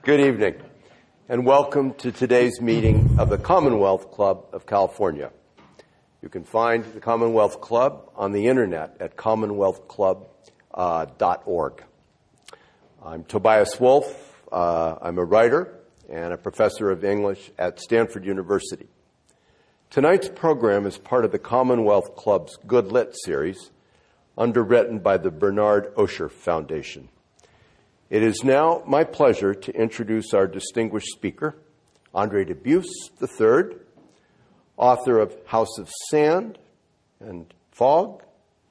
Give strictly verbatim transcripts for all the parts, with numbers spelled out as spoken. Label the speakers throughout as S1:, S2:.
S1: Good evening, and welcome to today's meeting of the Commonwealth Club of California. You can find the Commonwealth Club on the internet at commonwealth club dot org. I'm Tobias Wolff. Uh, I'm a writer and a professor of English at Stanford University. Tonight's program is part of the Commonwealth Club's Good Lit series, underwritten by the Bernard Osher Foundation. It is now my pleasure to introduce our distinguished speaker, Andre Dubus the third, author of House of Sand and Fog,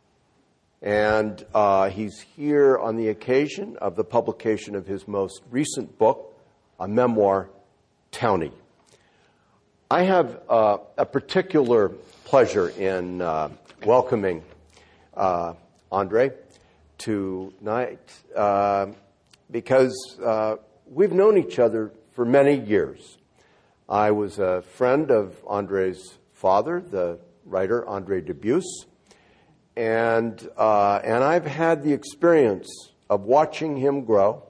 S1: and uh, he's here on the occasion of the publication of his most recent book, a memoir, Townie. I have uh, a particular pleasure in uh, welcoming uh, Andre tonight uh, because uh, we've known each other for many years. I was a friend of Andre's father, the writer Andre Dubus, and uh, and I've had the experience of watching him grow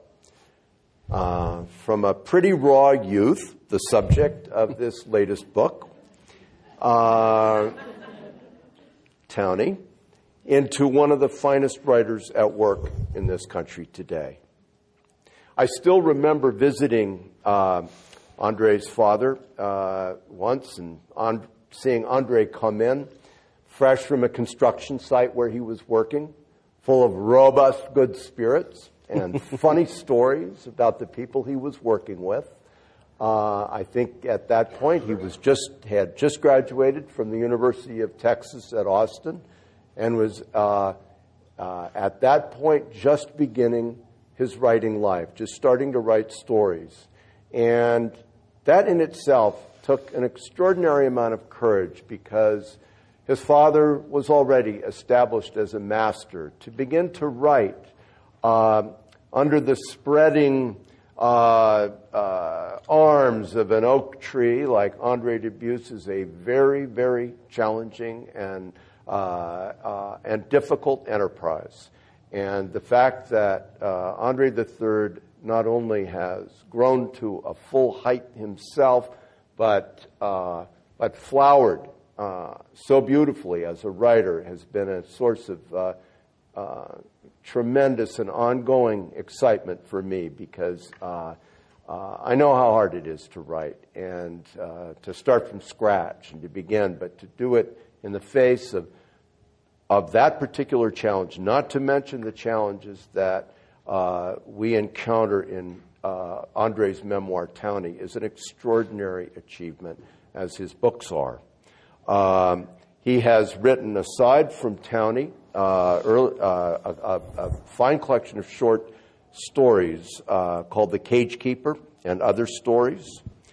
S1: uh, from a pretty raw youth, the subject of this latest book, uh, Townie, into one of the finest writers at work in this country today. I still remember visiting uh, Andre's father uh, once and on, seeing Andre come in, fresh from a construction site where he was working, full of robust good spirits and funny stories about the people he was working with. Uh, I think at that point he was just had just graduated from the University of Texas at Austin and was uh, uh, at that point just beginning his writing life, just starting to write stories. And that in itself took an extraordinary amount of courage because his father was already established as a master. To begin to write uh, under the spreading uh, uh, arms of an oak tree like Andre Dubus is a very, very challenging and uh, uh, and difficult enterprise. And the fact that uh, Andre the third not only has grown to a full height himself, but uh, but flowered uh, so beautifully as a writer has been a source of uh, uh, tremendous and ongoing excitement for me because uh, uh, I know how hard it is to write and uh, to start from scratch and to begin, but to do it in the face of of that particular challenge, not to mention the challenges that uh, we encounter in uh, Andre's memoir, Townie, is an extraordinary achievement, as his books are. Um, he has written, aside from Townie, uh, early, uh, a, a, a fine collection of short stories uh, called The Cage Keeper and Other Stories.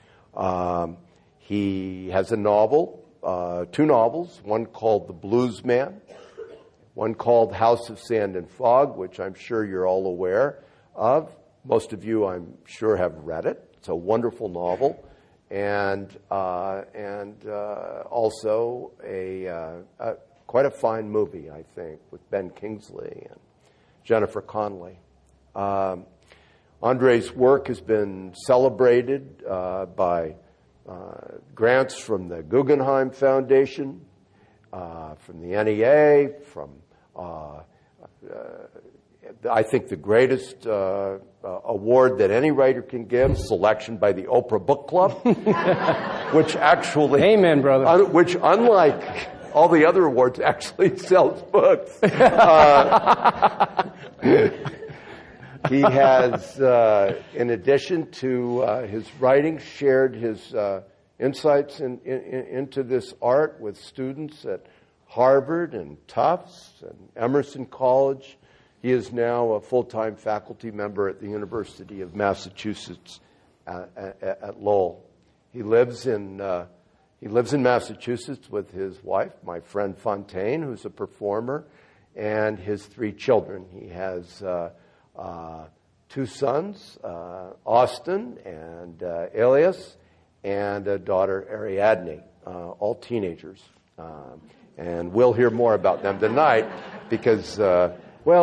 S1: Um, he has a novel, uh, two novels, one called The Blues Man, one called House of Sand and Fog, which I'm sure you're all aware of. Most of you, I'm sure, have read it. It's a wonderful novel. And uh, and uh, also a, uh, a quite a fine movie, I think, with Ben Kingsley and Jennifer Connelly. Um, Andre's work has been celebrated uh, by uh, grants from the Guggenheim Foundation, uh, from the N E A, from Uh, uh, I think the greatest uh, uh, award that any writer can give, selection by the Oprah Book Club, which actually,
S2: amen, brother.
S1: Un- which unlike all the other awards, actually sells books. Uh, he has, uh, in addition to uh, his writing, shared his uh, insights in, in, into this art with students at Harvard and Tufts and Emerson College. He is now a full-time faculty member at the University of Massachusetts at, at, at Lowell. He lives in uh, he lives in Massachusetts with his wife, my friend Fontaine, who's a performer, and his three children. He has uh, uh, two sons, uh, Austin and uh, Elias, and a daughter, Ariadne, uh, all teenagers. Um, And we'll hear more about them tonight because, uh, well,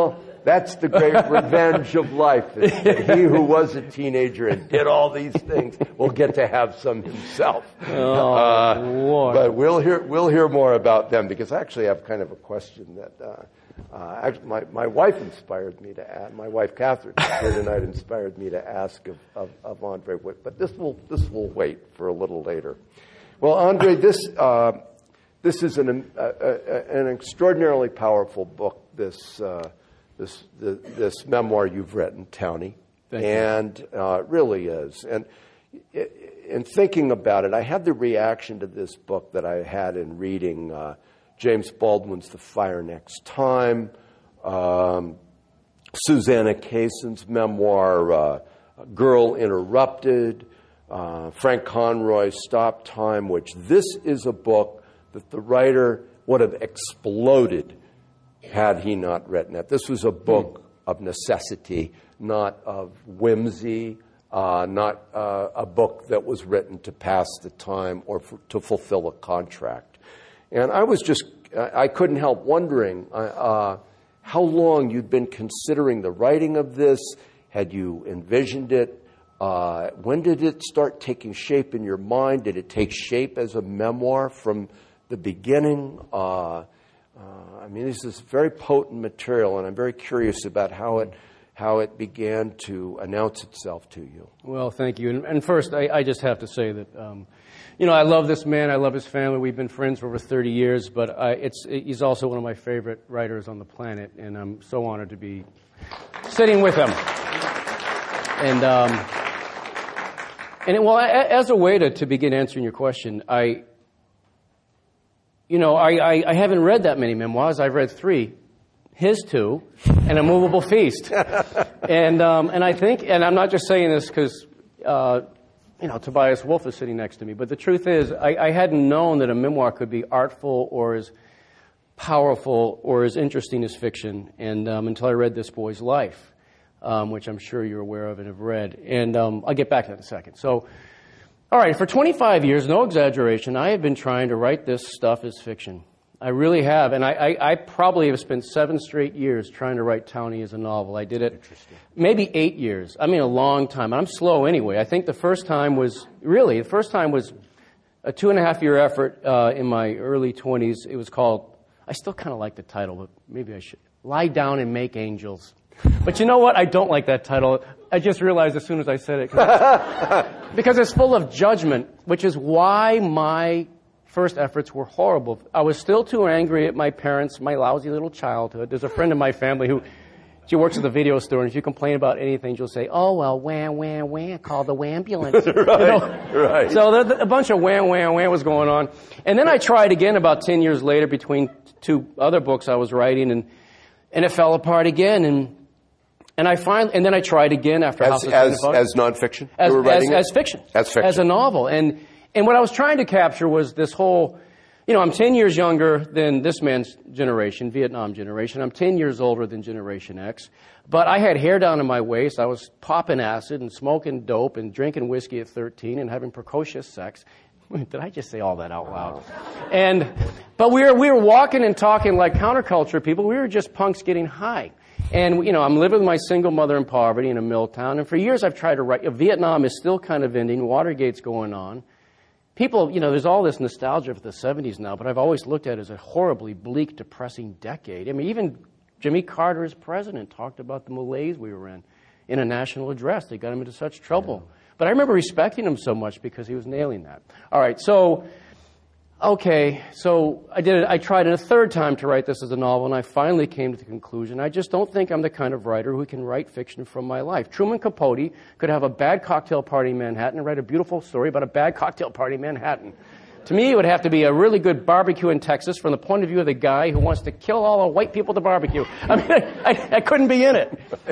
S1: That's the great revenge of life. He who was a teenager and did all these things will get to have some himself.
S2: Oh,
S1: uh,
S2: Lord.
S1: But we'll hear we'll hear more about them, because I actually have kind of a question that uh, uh, actually my, my wife inspired me to ask. My wife Catherine here tonight inspired me to ask of, of, of Andre Witt. But this will this will wait for a little later. Well, Andre, this uh, this is an uh, uh, an extraordinarily powerful book. This. Uh, This, the, this memoir you've written, Townie, and uh, it really is. And in thinking about it, I had the reaction to this book that I had in reading uh, James Baldwin's The Fire Next Time, um, Susanna Kayson's memoir, uh, Girl Interrupted, uh, Frank Conroy's Stop Time, which this is a book that the writer would have exploded had he not written it. This was a book of necessity, not of whimsy, uh, not uh, a book that was written to pass the time or for, to fulfill a contract. And I was just, I couldn't help wondering uh, how long you'd been considering the writing of this. Had you envisioned it? Uh, when did it start taking shape in your mind? Did it take shape as a memoir from the beginning? Uh, Uh, I mean, this is very potent material, and I'm very curious about how it how it began to announce itself to you.
S2: Well, thank you. And, and first, I, I just have to say that, um, you know, I love this man. I love his family. We've been friends for over thirty years, but I, it's it, he's also one of my favorite writers on the planet, and I'm so honored to be sitting with him. And um, and it, well, as a way to, to begin answering your question, I. You know, I, I, I haven't read that many memoirs. I've read three, his two, and A Movable Feast. and um, and I think, and I'm not just saying this because, uh, you know, Tobias Wolff is sitting next to me, but the truth is, I, I hadn't known that a memoir could be artful or as powerful or as interesting as fiction, and um, until I read this boy's life, um, which I'm sure you're aware of and have read. And um, I'll get back to that in a second. So. All right, for twenty-five years, no exaggeration, I have been trying to write this stuff as fiction. I really have, and I, I, I probably have spent seven straight years trying to write Townie as a novel. I did it maybe eight years. I mean, a long time. I'm slow anyway. I think the first time was, really, the first time was a two-and-a-half-year effort uh, in my early twenties. It was called, I still kind of like the title, but maybe I should, Lie Down and Make Angels. But you know what? I don't like that title. I just realized as soon as I said it. Because it's full of judgment, which is why my first efforts were horrible. I was still too angry at my parents, my lousy little childhood. There's a friend of my family who, she works at the video store, and if you complain about anything, she'll say, oh, well, wham, wham, wham, call the whambulance.
S1: Right,
S2: you know?
S1: right.
S2: So there, a bunch of wham, wham, wham was going on. And then I tried again about ten years later between two other books I was writing, and, and it fell apart again, and And I finally, and then I tried again after
S1: as,
S2: House of
S1: as,
S2: Cinephones.
S1: as nonfiction?
S2: As,
S1: you were writing
S2: as,
S1: it?
S2: as fiction.
S1: As fiction.
S2: As a novel. And, and what I was trying to capture was this whole, you know, I'm ten years younger than this man's generation, Vietnam generation. I'm ten years older than Generation X. But I had hair down to my waist. I was popping acid and smoking dope and drinking whiskey at thirteen and having precocious sex. Did I just say all that out loud? And, but we were, we were walking and talking like counterculture people. We were just punks getting high. And, you know, I'm living with my single mother in poverty in a mill town. And for years I've tried to write. You know, Vietnam is still kind of ending. Watergate's going on. People, you know, there's all this nostalgia for the seventies now, but I've always looked at it as a horribly bleak, depressing decade. I mean, even Jimmy Carter as president talked about the malaise we were in in a national address. They got him into such trouble. Yeah. But I remember respecting him so much because he was nailing that. All right, so... Okay, so I did it. I tried it a third time to write this as a novel, and I finally came to the conclusion I just don't think I'm the kind of writer who can write fiction from my life. Truman Capote could have a bad cocktail party in Manhattan and write a beautiful story about a bad cocktail party in Manhattan. To me, it would have to be a really good barbecue in Texas from the point of view of the guy who wants to kill all the white people at the barbecue. I mean, I, I couldn't be in it.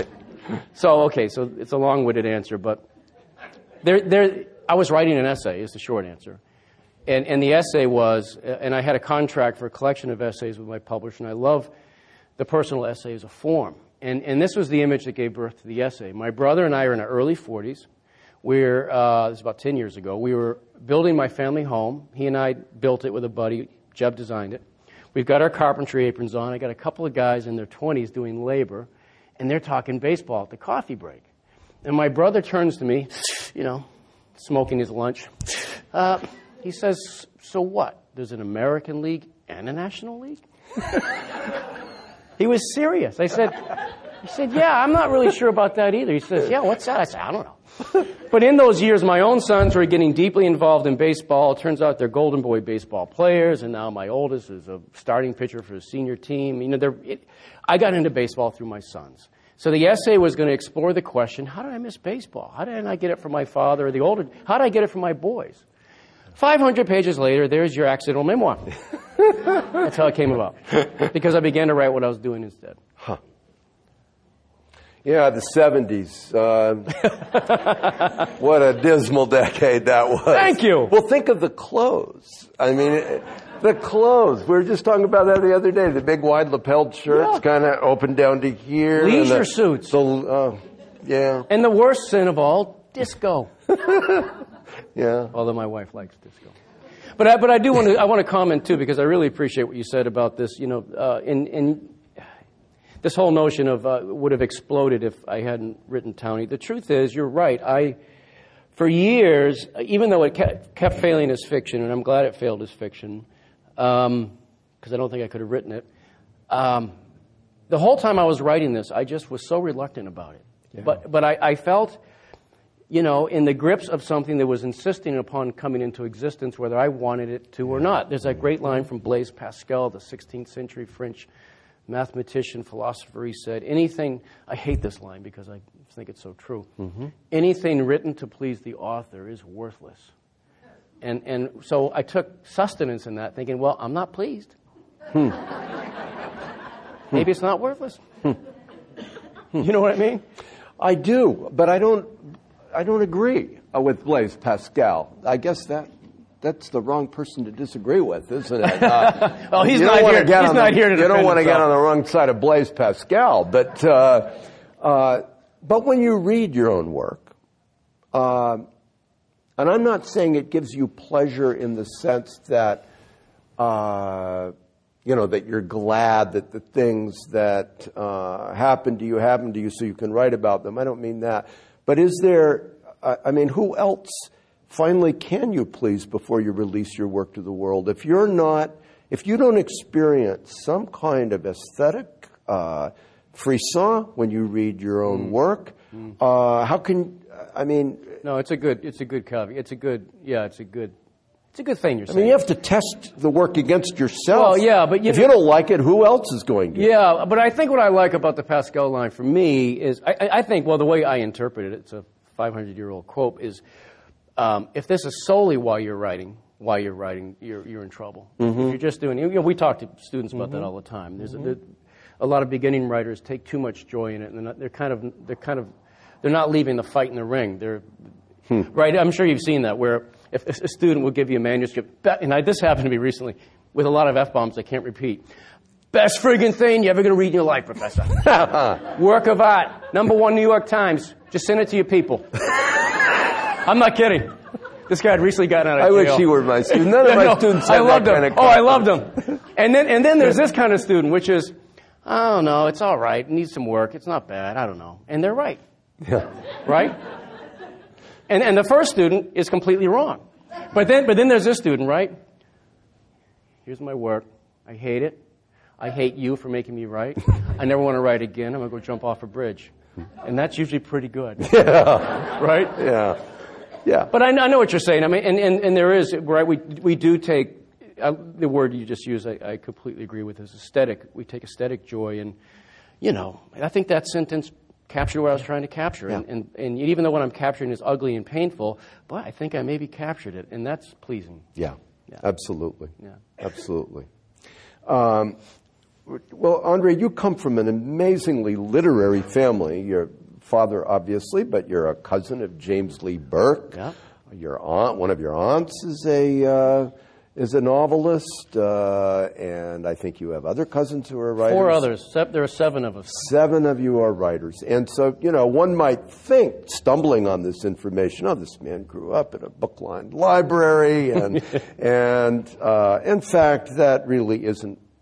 S2: So, okay, so it's a long-winded answer, but there, there, I was writing an essay, is the short answer. And, and the essay was, and I had a contract for a collection of essays with my publisher, and I love the personal essay as a form. And, and this was the image that gave birth to the essay. My brother and I are in our early forties. We're, uh, this is about ten years ago. We were building my family home. He and I built it with a buddy. Jeb designed it. We've got our carpentry aprons on. I got a couple of guys in their twenties doing labor. and they're talking baseball at the coffee break. And my brother turns to me, you know, smoking his lunch. Uh, he says, so what? There's an American League and a National League? He was serious. I said, he said, yeah, I'm not really sure about that either. He says, yeah, what's that? I said, I don't know. But in those years, my own sons were getting deeply involved in baseball. It turns out they're Golden Boy baseball players, and now my oldest is a starting pitcher for his senior team. You know, they're, it, I got into baseball through my sons. So the essay was going to explore the question, how did I miss baseball? How did I not get it from my father or the older? How did I get it from my boys? five hundred pages later, there's your accidental memoir. That's how it came about. Because I began to write what I was doing instead.
S1: Huh. Yeah, the seventies. Uh, what a dismal decade that was.
S2: Thank you.
S1: Well, think of the clothes. I mean, it, the clothes. We were just talking about that the other day. The big wide lapelled shirts, yeah. kind of open down to here.
S2: Leisure
S1: the,
S2: suits.
S1: The, uh, yeah.
S2: And the worst sin of all, disco.
S1: Yeah.
S2: Although my wife likes disco. But I, but I do want to I want to comment too, because I really appreciate what you said about this. You know, uh, in in this whole notion of uh, would have exploded if I hadn't written Townie. The truth is, you're right. I, for years, even though it kept, kept failing as fiction, and I'm glad it failed as fiction, because um, I don't think I could have written it. Um, the whole time I was writing this, I just was so reluctant about it. Yeah. But but I, I felt, you know, in the grips of something that was insisting upon coming into existence, whether I wanted it to or not. There's that great line from Blaise Pascal, the sixteenth century French mathematician, philosopher. He said, anything, I hate this line because I think it's so true, mm-hmm. anything written to please the author is worthless. And and so I took sustenance in that, thinking, well, I'm not pleased. Hmm. Maybe it's not worthless. Hmm. You know what I mean?
S1: I do, but I don't I don't agree uh, with Blaise Pascal. I guess that that's the wrong person to disagree with, isn't it? Uh,
S2: well, he's not here. He's not
S1: the,
S2: here to defend
S1: You don't want to
S2: himself.
S1: get on the wrong side of Blaise Pascal, but uh, uh, but when you read your own work, uh, and I'm not saying it gives you pleasure in the sense that uh, you know that you're glad that the things that uh, happen to you happen to you, so you can write about them. I don't mean that, but is there? I mean, who else? Finally, can you please before you release your work to the world? If you're not, if you don't experience some kind of aesthetic uh, frisson when you read your own mm. work, mm. Uh, how can, I mean...
S2: No, it's a good, it's a good caveat. It's a good, yeah, it's a good, it's a good thing you're saying.
S1: I mean, you have to test the work against yourself.
S2: Well, yeah, but... You
S1: if
S2: know,
S1: you don't like it, who else is going to?
S2: Yeah, but I think what I like about the Pascal line for me is, I, I think, well, the way I interpret it, it's a five hundred year old quote, is... Um, if this is solely while you're writing, while you're writing, you're you're in trouble. Mm-hmm. If you're just doing, you know, we talk to students about mm-hmm. that all the time. There's mm-hmm. a, a lot of beginning writers take too much joy in it, and they're, not, they're kind of they're kind of they're not leaving the fight in the ring. They're hmm. right. I'm sure you've seen that where if, if a student will give you a manuscript, and I, this happened to me recently with a lot of f-bombs I can't repeat. Best friggin' thing you ever gonna read in your life, Professor. Work of art, number one New York Times. Just send it to your people. I'm not kidding. This guy had recently gotten out of
S1: I
S2: jail.
S1: I wish he were my student. None of my
S2: no,
S1: students
S2: I
S1: have
S2: loved
S1: that
S2: him.
S1: kind of
S2: Oh, I loved him. And then and then there's this kind of student, which is, I don't know, it's all right. It needs some work. It's not bad. I don't know. And they're right.
S1: Yeah.
S2: Right? And and the first student is completely wrong. But then but then there's this student, right? Here's my work. I hate it. I hate you for making me write. I never want to write again. I'm going to go jump off a bridge. And that's usually pretty good.
S1: Yeah.
S2: Right?
S1: Yeah. Yeah.
S2: But I, I know what you're saying. I mean, and, and, and there is, right, we we do take, uh, the word you just used, I, I completely agree with, is aesthetic. We take aesthetic joy. And, you know, I think that sentence captured what I was trying to capture. Yeah. And, and, and even though what I'm capturing is ugly and painful, but I think I maybe captured it. And that's pleasing.
S1: Yeah. Yeah. Absolutely.
S2: Yeah.
S1: Absolutely. Um, well, Andre, you come from an amazingly literary family. You're father, obviously, but you're a cousin of James Lee Burke.
S2: Yeah.
S1: Your aunt, one of your aunts, is a uh, is a novelist, uh, and I think you have other cousins who are writers.
S2: Four others. There are seven of us.
S1: Seven of you are writers, and so you know one might think, stumbling on this information, oh, this man grew up in a book-lined library, and and uh, in fact, that really isn't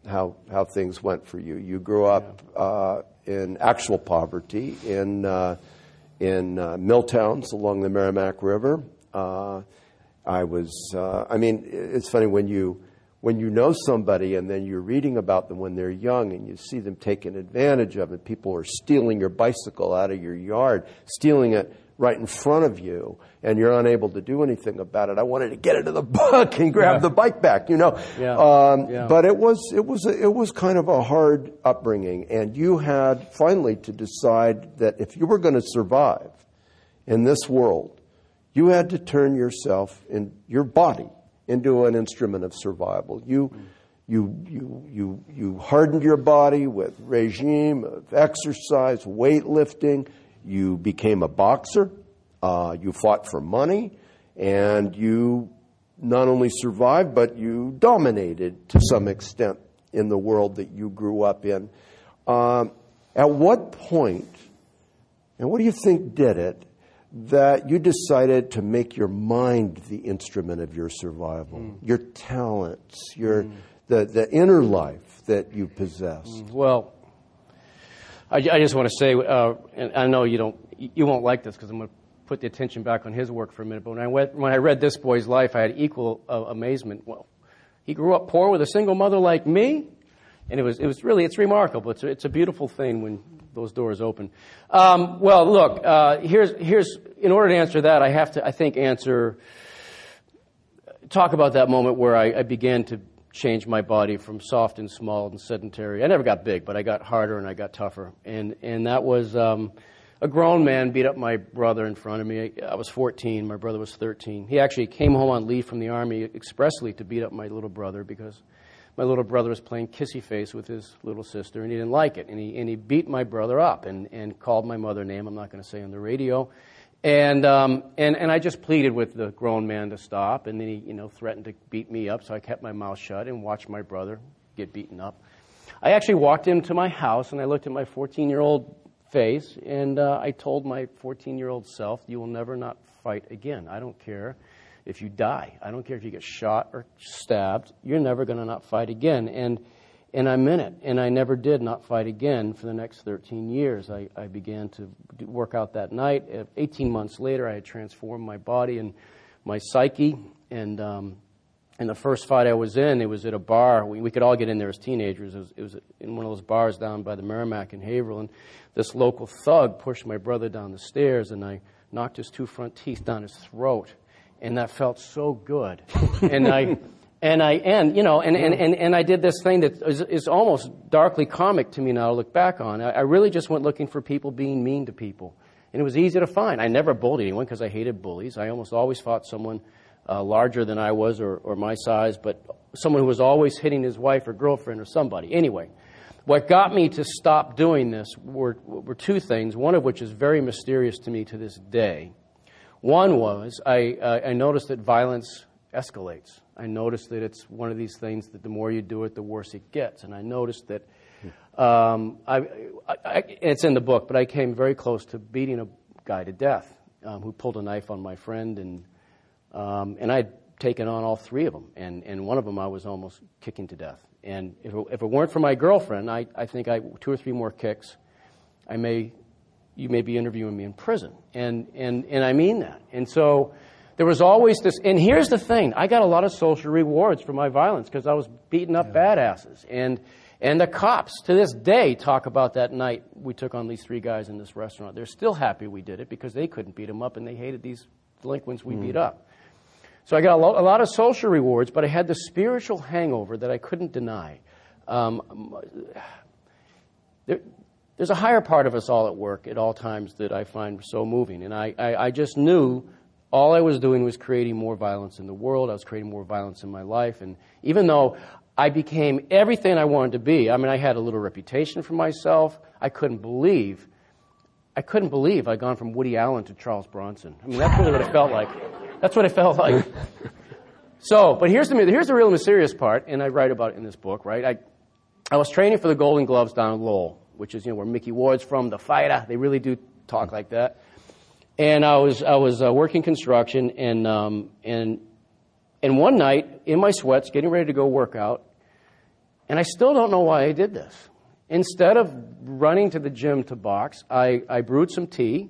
S1: how how things went for you. You grew up uh, in actual poverty in uh, in uh, mill towns along the Merrimack River. Uh, I was. Uh, I mean, it's funny when you when you know somebody and then you're reading about them when they're young and you see them taken advantage of, and people are stealing your bicycle out of your yard, stealing it right in front of you, and you're unable to do anything about it. I wanted to get into the book and grab yeah. the bike back, you know.
S2: Yeah.
S1: Um,
S2: yeah.
S1: But it was it was a, it was kind of a hard upbringing, and you had finally to decide that if you were going to survive in this world, you had to turn yourself and your body into an instrument of survival. You. Mm. You, you, you, you hardened your body with regime of exercise, weightlifting. You became a boxer. Uh, you fought for money. And you not only survived, but you dominated to some extent in the world that you grew up in. Um, at what point, and what do you think did it, that you decided to make your mind the instrument of your survival, mm. your talents, your... Mm. The, the inner life that you possess?
S2: Well, I, I just want to say, uh, and I know you don't, you won't like this because I'm going to put the attention back on his work for a minute. But when I went, when I read this boy's life, I had equal uh, amazement. Well, he grew up poor with a single mother like me, and it was it was really it's remarkable. It's a, it's a beautiful thing when those doors open. Um, well, look, uh, here's here's in order to answer that, I have to I think answer talk about that moment where I, I began to changed my body from soft and small and sedentary. I never got big, but I got harder and I got tougher. And and that was um, a grown man beat up my brother in front of me. I was fourteen. My brother was thirteen. He actually came home on leave from the Army expressly to beat up my little brother because my little brother was playing kissy face with his little sister, and he didn't like it. And he and he beat my brother up and, and called my mother a name I'm not going to say on the radio. And um, and and I just pleaded with the grown man to stop, and then he, you know, threatened to beat me up. So I kept my mouth shut and watched my brother get beaten up. I actually walked into my house and I looked at my fourteen-year-old face, and uh, I told my fourteen-year-old self, "You will never not fight again. I don't care if you die. I don't care if you get shot or stabbed. You're never going to not fight again." And And I meant it, and I never did not fight again for the next thirteen years. I, I began to do, work out that night. eighteen months later, I had transformed my body and my psyche, and um, and the first fight I was in, it was at a bar. We, we could all get in there as teenagers. It was, it was in one of those bars down by the Merrimack in Haverhill, and this local thug pushed my brother down the stairs, and I knocked his two front teeth down his throat, and that felt so good. and I... And I and you know and, and, and, and I did this thing that is, is almost darkly comic to me now to look back on. I, I really just went looking for people being mean to people, and it was easy to find. I never bullied anyone because I hated bullies. I almost always fought someone uh, larger than I was or, or my size, but someone who was always hitting his wife or girlfriend or somebody. Anyway, what got me to stop doing this were were two things. One of which is very mysterious to me to this day. One was I uh, I noticed that violence escalates. I noticed that it's one of these things that the more you do it, the worse it gets. And I noticed that, um, I, I, I, it's in the book, but I came very close to beating a guy to death um, who pulled a knife on my friend, and um, and I'd taken on all three of them, and, and one of them I was almost kicking to death. And if it, if it weren't for my girlfriend, I, I think I two or three more kicks, I may, you may be interviewing me in prison, and and and I mean that. And so. There was always this, and here's the thing, I got a lot of social rewards for my violence because I was beating up yeah. badasses. And and the cops, to this day, talk about that night we took on these three guys in this restaurant. They're still happy we did it because they couldn't beat them up and they hated these delinquents we mm. beat up. So I got a, lo- a lot of social rewards, but I had the spiritual hangover that I couldn't deny. Um, there, there's a higher part of us all at work at all times that I find so moving. And I, I, I just knew all I was doing was creating more violence in the world. I was creating more violence in my life. And even though I became everything I wanted to be, I mean, I had a little reputation for myself. I couldn't believe, I couldn't believe I'd gone from Woody Allen to Charles Bronson. I mean, that's really what it felt like. That's what it felt like. So, but here's the, here's the real mysterious part, and I write about it in this book, right? I, I was training for the Golden Gloves down in Lowell, which is, you know, where Mickey Ward's from, the fighter. They really do talk like that. And I was I was uh, working construction, and um, and and one night in my sweats, getting ready to go work out, And I still don't know why I did this. Instead of running to the gym to box, I, I brewed some tea,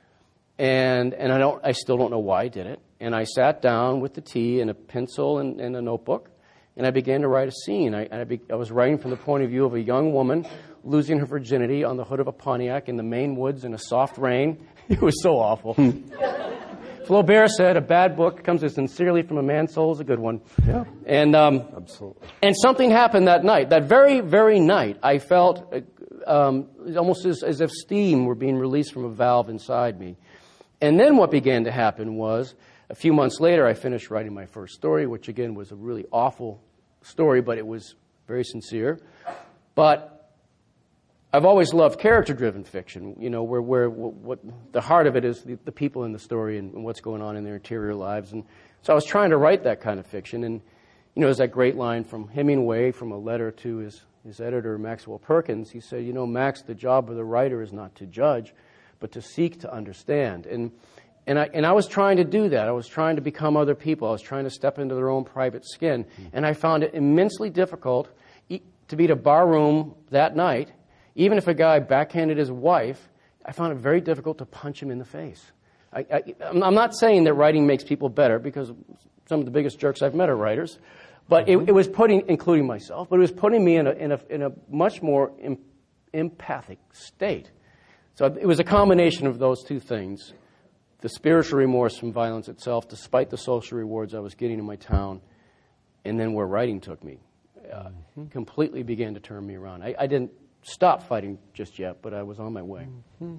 S2: and and I don't I still don't know why I did it. And I sat down with the tea and a pencil and, and a notebook, and I began to write a scene. I, I, be, I was writing from the point of view of a young woman losing her virginity on the hood of a Pontiac in the Maine woods in a soft rain. It was so awful. Flaubert said, a bad book comes as sincerely from a man's soul as a good one.
S1: Yeah.
S2: And, um,
S1: Absolutely.
S2: And something happened that night. That very, very night, I felt um, almost as, as if steam were being released from a valve inside me. And then what began to happen was, a few months later, I finished writing my first story, which again was a really awful story, but it was very sincere. But I've always loved character-driven fiction, you know, where, where what the heart of it is the, the people in the story and, and what's going on in their interior lives. And so I was trying to write that kind of fiction. And, you know, there's that great line from Hemingway from a letter to his, his editor, Maxwell Perkins. He said, you know, Max, the job of the writer is not to judge, but to seek to understand. And and I and I was trying to do that. I was trying to become other people. I was trying to step into their own private skin. And I found it immensely difficult to be at a bar room that night. Even if a guy backhanded his wife, I found it very difficult to punch him in the face. I, I, I'm not saying that writing makes people better, because some of the biggest jerks I've met are writers, but it, it was putting, including myself, but it was putting me in a, in a, in a much more em, empathic state. So it was a combination of those two things: the spiritual remorse from violence itself, despite the social rewards I was getting in my town, and then where writing took me, uh, mm-hmm. completely began to turn me around. I, I didn't stop fighting just yet, but I was on my way.
S1: Mm-hmm.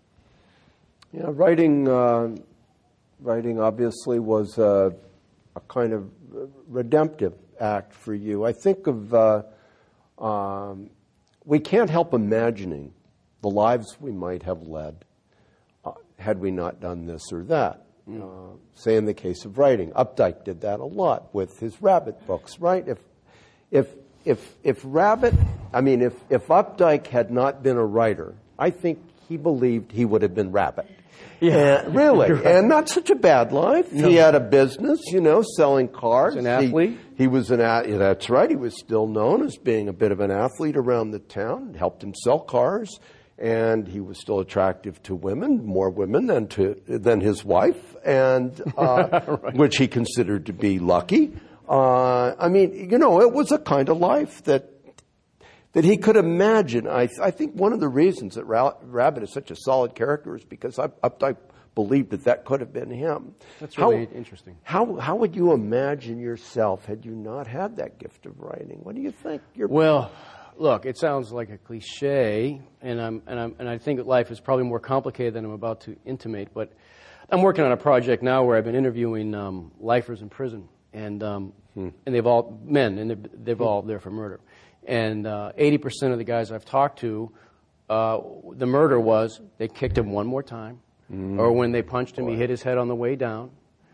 S1: Yeah, writing, uh, writing obviously was a, a kind of redemptive act for you. I think of, uh, um, we can't help imagining the lives we might have led uh, had we not done this or that. Mm. Uh, say in the case of writing, Updike did that a lot with his Rabbit books, right? If, if If if Rabbit, I mean, if, if Updike had not been a writer, I think he believed he would have been Rabbit. Yeah, and, really, right. And not such a bad life. No. He had a business, you know, selling cars.
S2: He was an athlete.
S1: He, he was an athlete. That's right. He was still known as being a bit of an athlete around the town. Helped him sell cars, and he was still attractive to women, more women than to than his wife, and uh, right. which he considered to be lucky. Uh, I mean, you know, it was a kind of life that that he could imagine. I, I think one of the reasons that Ra- Rabbit is such a solid character is because I, I believed that that could have been him.
S2: That's really
S1: how,
S2: interesting.
S1: How how would you imagine yourself had you not had that gift of writing? What do you think? You're
S2: well, look, it sounds like a cliche, and I'm and I'm and I think that life is probably more complicated than I'm about to intimate. But I'm working on a project now where I've been interviewing um, lifers in prison. And um, hmm. and they've all men, and they've, they've all there for murder. And uh, eighty percent of the guys I've talked to, uh, the murder was they kicked him one more time, mm. or when they punched him, Boy. he hit his head on the way down,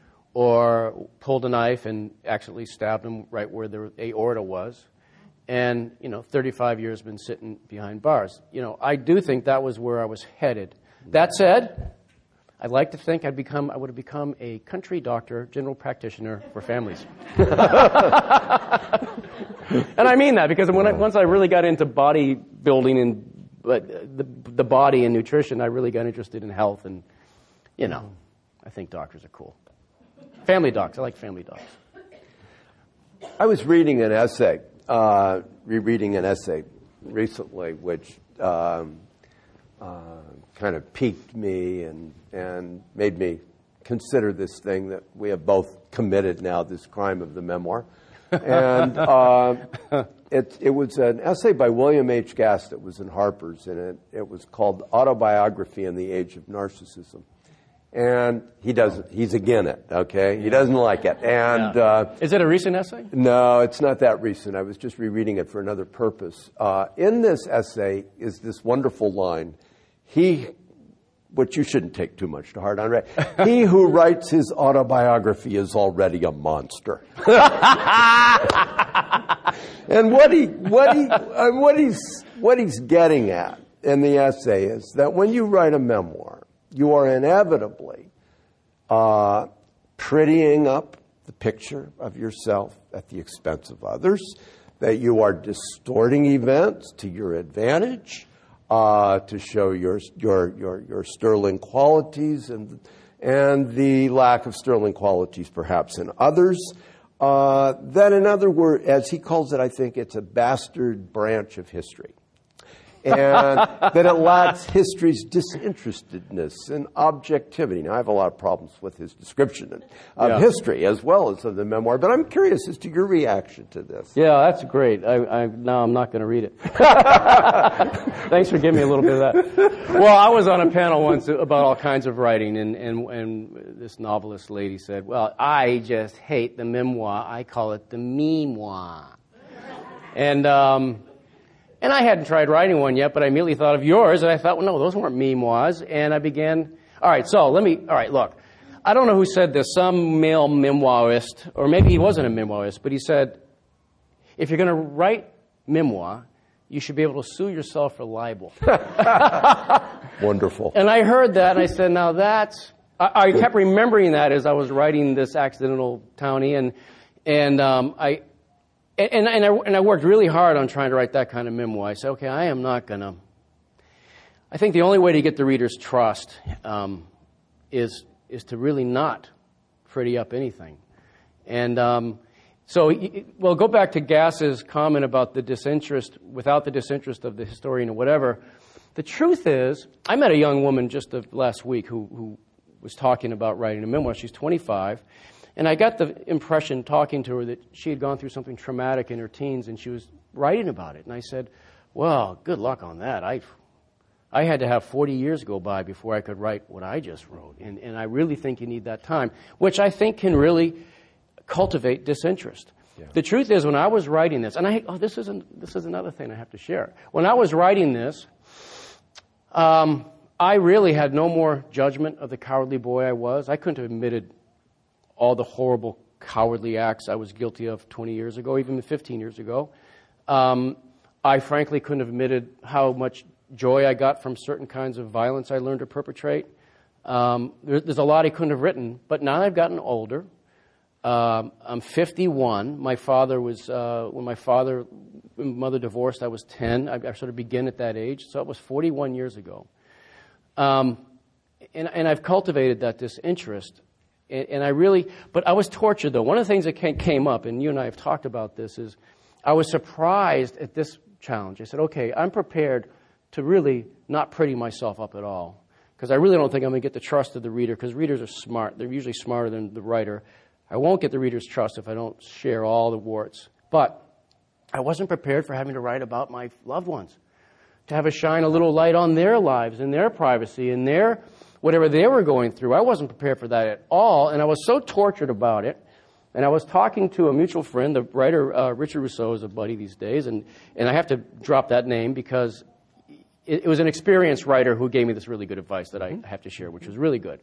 S2: or pulled a knife and accidentally stabbed him right where the aorta was. And you know, thirty-five years been sitting behind bars. You know, I do think that was where I was headed. That said, I'd like to think I'd become, I would have become a country doctor, general practitioner for families. And I mean that because when I, once I really got into bodybuilding and uh, the, the body and nutrition, I really got interested in health. And, you know, I think doctors are cool. Family docs. I like family docs.
S1: I was reading an essay, uh, rereading an essay recently, which um, uh, kind of piqued me and and made me consider this thing that we have both committed now, this crime of the memoir. And uh, it, it was an essay by William H. Gass that was in Harper's, and it, it was called Autobiography in the Age of Narcissism. And he doesn't, he's again it, okay? He doesn't like it. And
S2: yeah.
S1: uh,
S2: Is it a recent essay?
S1: No, it's not that recent. I was just rereading it for another purpose. Uh, in this essay is this wonderful line. He... Which you shouldn't take too much to heart on, right? He who writes his autobiography is already a monster. And what he, what he, uh, what he's, what he's getting at in the essay is that when you write a memoir, you are inevitably uh, prettying up the picture of yourself at the expense of others. that you are distorting events to your advantage, uh, to show your, your, your, your sterling qualities and, and the lack of sterling qualities perhaps in others. Uh, that, in other words, as he calls it, I think it's a bastard branch of history. And that it lacks history's disinterestedness and objectivity. Now, I have a lot of problems with his description of
S2: yeah.
S1: history as well as of the memoir, but I'm curious as to your reaction to this.
S2: Yeah, that's great. I, I, now I'm not going to read it. Thanks for giving me a little bit of that. Well, I was on a panel once about all kinds of writing, and, and, and this novelist lady said, well, I just hate the memoir. I call it the memoir. And... Um, And I hadn't tried writing one yet, but I immediately thought of yours, and I thought, well, no, those weren't memoirs. And I began, all right, so let me, all right, look. I don't know who said this, some male memoirist, or maybe he wasn't a memoirist, but he said, if you're going to write memoir, you should be able to sue yourself for libel.
S1: Wonderful.
S2: And I heard that, and I said, now that's, I, I kept remembering that as I was writing this Accidental Townie, and, and um, I... And, and, I, and I worked really hard on trying to write that kind of memoir. I said, okay, I am not going to... I think the only way to get the reader's trust um, is is to really not pretty up anything. And um, so, well, go back to Gass's comment about the disinterest, without the disinterest of the historian or whatever. The truth is, I met a young woman just the last week who, who was talking about writing a memoir. She's twenty-five. And I got the impression, talking to her, that she had gone through something traumatic in her teens, and she was writing about it. And I said, well, good luck on that. I I had to have forty years go by before I could write what I just wrote. And, and I really think you need that time, which I think can really cultivate disinterest. Yeah. The truth is, when I was writing this, and I, oh, this is, an, this is another thing I have to share. When I was writing this, um, I really had no more judgment of the cowardly boy I was. I couldn't have admitted all the horrible, cowardly acts I was guilty of twenty years ago, even fifteen years ago. Um, I frankly couldn't have admitted how much joy I got from certain kinds of violence I learned to perpetrate. Um, there, there's a lot I couldn't have written, but now I've gotten older. Um, I'm fifty-one. My father was, uh, when my father and mother divorced, I was ten. I, I sort of began at that age, so it was forty-one years ago. Um, and, and I've cultivated that disinterest. And I really, but I was tortured, though. One of the things that came up, and you and I have talked about this, is I was surprised at this challenge. I said, okay, I'm prepared to really not pretty myself up at all, because I really don't think I'm going to get the trust of the reader, because readers are smart. They're usually smarter than the writer. I won't get the reader's trust if I don't share all the warts. But I wasn't prepared for having to write about my loved ones, to have a shine a little light on their lives and their privacy and their... whatever they were going through. I wasn't prepared for that at all, and I was so tortured about it. And I was talking to a mutual friend, the writer uh, Richard Rousseau is a buddy these days, and, and I have to drop that name because it, it was an experienced writer who gave me this really good advice that I have to share, which was really good.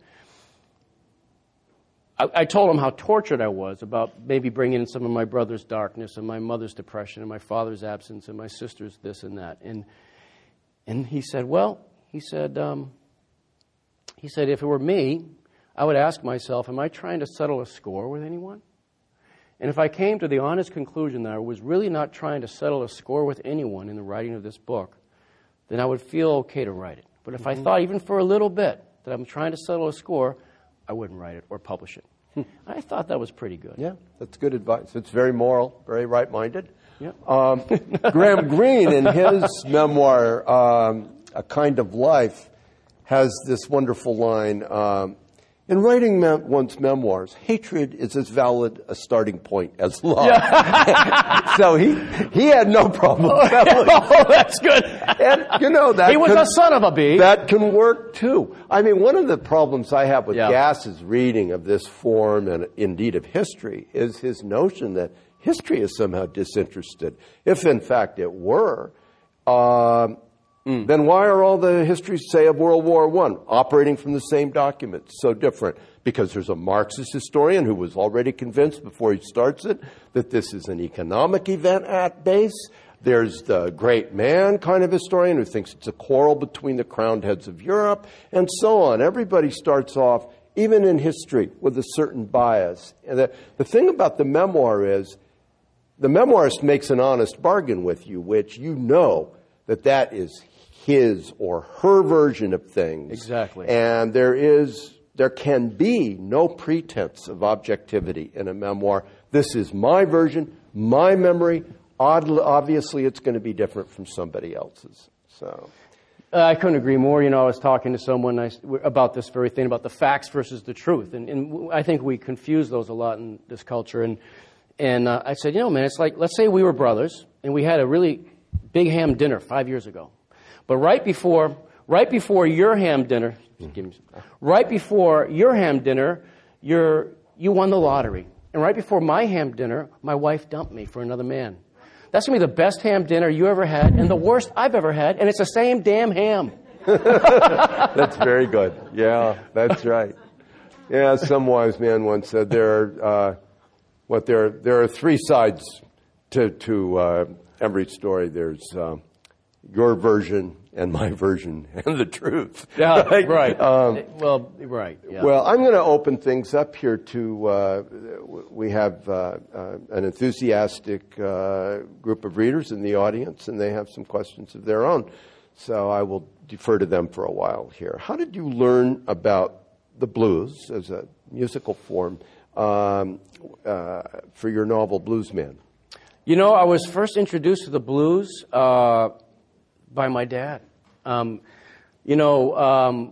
S2: I, I told him how tortured I was about maybe bringing in some of my brother's darkness and my mother's depression and my father's absence and my sister's this and that. And, and he said, well, he said... Um, He said, if it were me, I would ask myself, am I trying to settle a score with anyone? And if I came to the honest conclusion that I was really not trying to settle a score with anyone in the writing of this book, then I would feel okay to write it. But if mm-hmm. I thought even for a little bit that I'm trying to settle a score, I wouldn't write it or publish it. I thought that was pretty good.
S1: Yeah, that's good advice. It's very moral, very right-minded.
S2: Yeah.
S1: Um, Graham Greene, in his memoir, um, A Kind of Life, has this wonderful line, um, in writing me- one's memoirs, hatred is as valid a starting point as love. Yeah. So he he had no problem.
S2: Oh, that's good.
S1: And, you know, that
S2: he was
S1: can,
S2: a son of a bee.
S1: That can work, too. I mean, one of the problems I have with
S2: yeah.
S1: Gass's reading of this form, and indeed of history, is his notion that history is somehow disinterested. If, in fact, it were, um, Mm. then why are all the histories, say, of World War One operating from the same documents so different? Because there's a Marxist historian who was already convinced before he starts it that this is an economic event at base. There's the great man kind of historian who thinks it's a quarrel between the crowned heads of Europe, and so on. Everybody starts off, even in history, with a certain bias. And the, the thing about the memoir is, the memoirist makes an honest bargain with you, which you know that that is his or her version of things.
S2: Exactly.
S1: And there is, there can be no pretense of objectivity in a memoir. This is my version, my memory. Oddly, obviously, it's going to be different from somebody else's. So,
S2: uh, I couldn't agree more. You know, I was talking to someone I, about this very thing, about the facts versus the truth, and, and I think we confuse those a lot in this culture. And and uh, I said, you know, man, it's like, let's say we were brothers and we had a really big ham dinner five years ago, but right before right before your ham dinner, give me some, right before your ham dinner, you're you won the lottery, and right before my ham dinner, my wife dumped me for another man. That's going to be the best ham dinner you ever had and the worst I've ever had, and it's the same damn ham.
S1: That's very good. Yeah, that's right. Yeah, some wise man once said there are, uh, what there, there are three sides to, to uh, every story. There's uh, your version and my version and the truth.
S2: Yeah,
S1: right.
S2: right.
S1: Um,
S2: well, right. Yeah.
S1: Well, I'm going to open things up here to, uh, we have uh, uh, an enthusiastic uh, group of readers in the audience, and they have some questions of their own. So I will defer to them for a while here. How did you learn about the blues as a musical form um, uh, for your novel Bluesman?
S2: You know, I was first introduced to the blues uh, by my dad. Um, you know, um,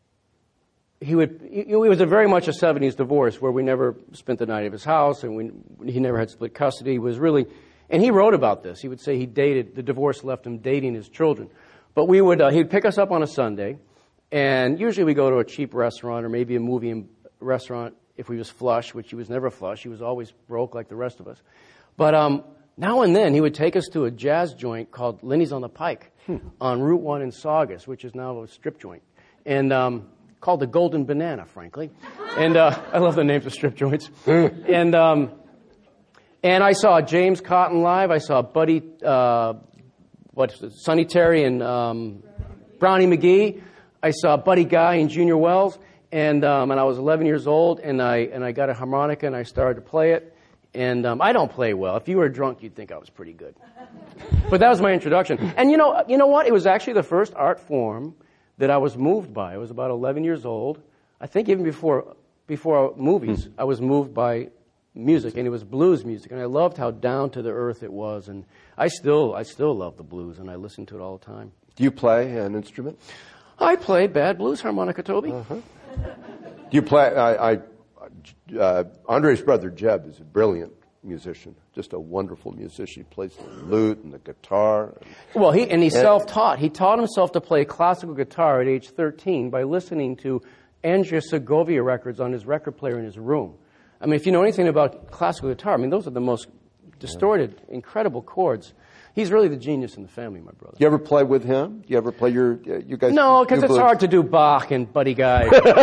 S2: he would. He, it was a very much a seventies divorce where we never spent the night at his house, and we, he never had split custody. He was really, and he wrote about this. He would say he dated, the divorce left him dating his children. But we would, uh, he'd pick us up on a Sunday, and usually we go to a cheap restaurant or maybe a movie and restaurant if we was flush, which he was never flush. He was always broke like the rest of us. But um, now and then he would take us to a jazz joint called Lenny's on the Pike hmm. on Route one in Saugus, which is now a strip joint, and um, called the Golden Banana, frankly. And uh, I love the names of strip joints. and um, and I saw James Cotton live. I saw Buddy, uh, what's it, Sonny Terry and um, Brownie McGee. I saw Buddy Guy and Junior Wells. And um, and I was eleven years old, and I and I got a harmonica, and I started to play it. And um, I don't play well. If you were drunk, you'd think I was pretty good. But that was my introduction. And you know, you know what? It was actually the first art form that I was moved by. I was about eleven years old. I think even before before movies, I was moved by music, and it was blues music. And I loved how down to the earth it was. And I still I still love the blues, and I listen to it all the time.
S1: Do you play an instrument?
S2: I play bad blues harmonica, Toby.
S1: Uh-huh. Do you play? I, I uh, Andre's brother Jeb is a brilliant musician, just a wonderful musician. He plays the lute and the guitar.
S2: Well, he and he's and, self-taught. He taught himself to play classical guitar at age thirteen by listening to Andrea Segovia records on his record player in his room. I mean, if you know anything about classical guitar, I mean, those are the most distorted, yeah. incredible chords. He's really the genius in the family, my brother.
S1: Do you ever play with him? Do you ever play your, uh, you guys?
S2: No, because it's blues? hard to do Bach and Buddy Guy.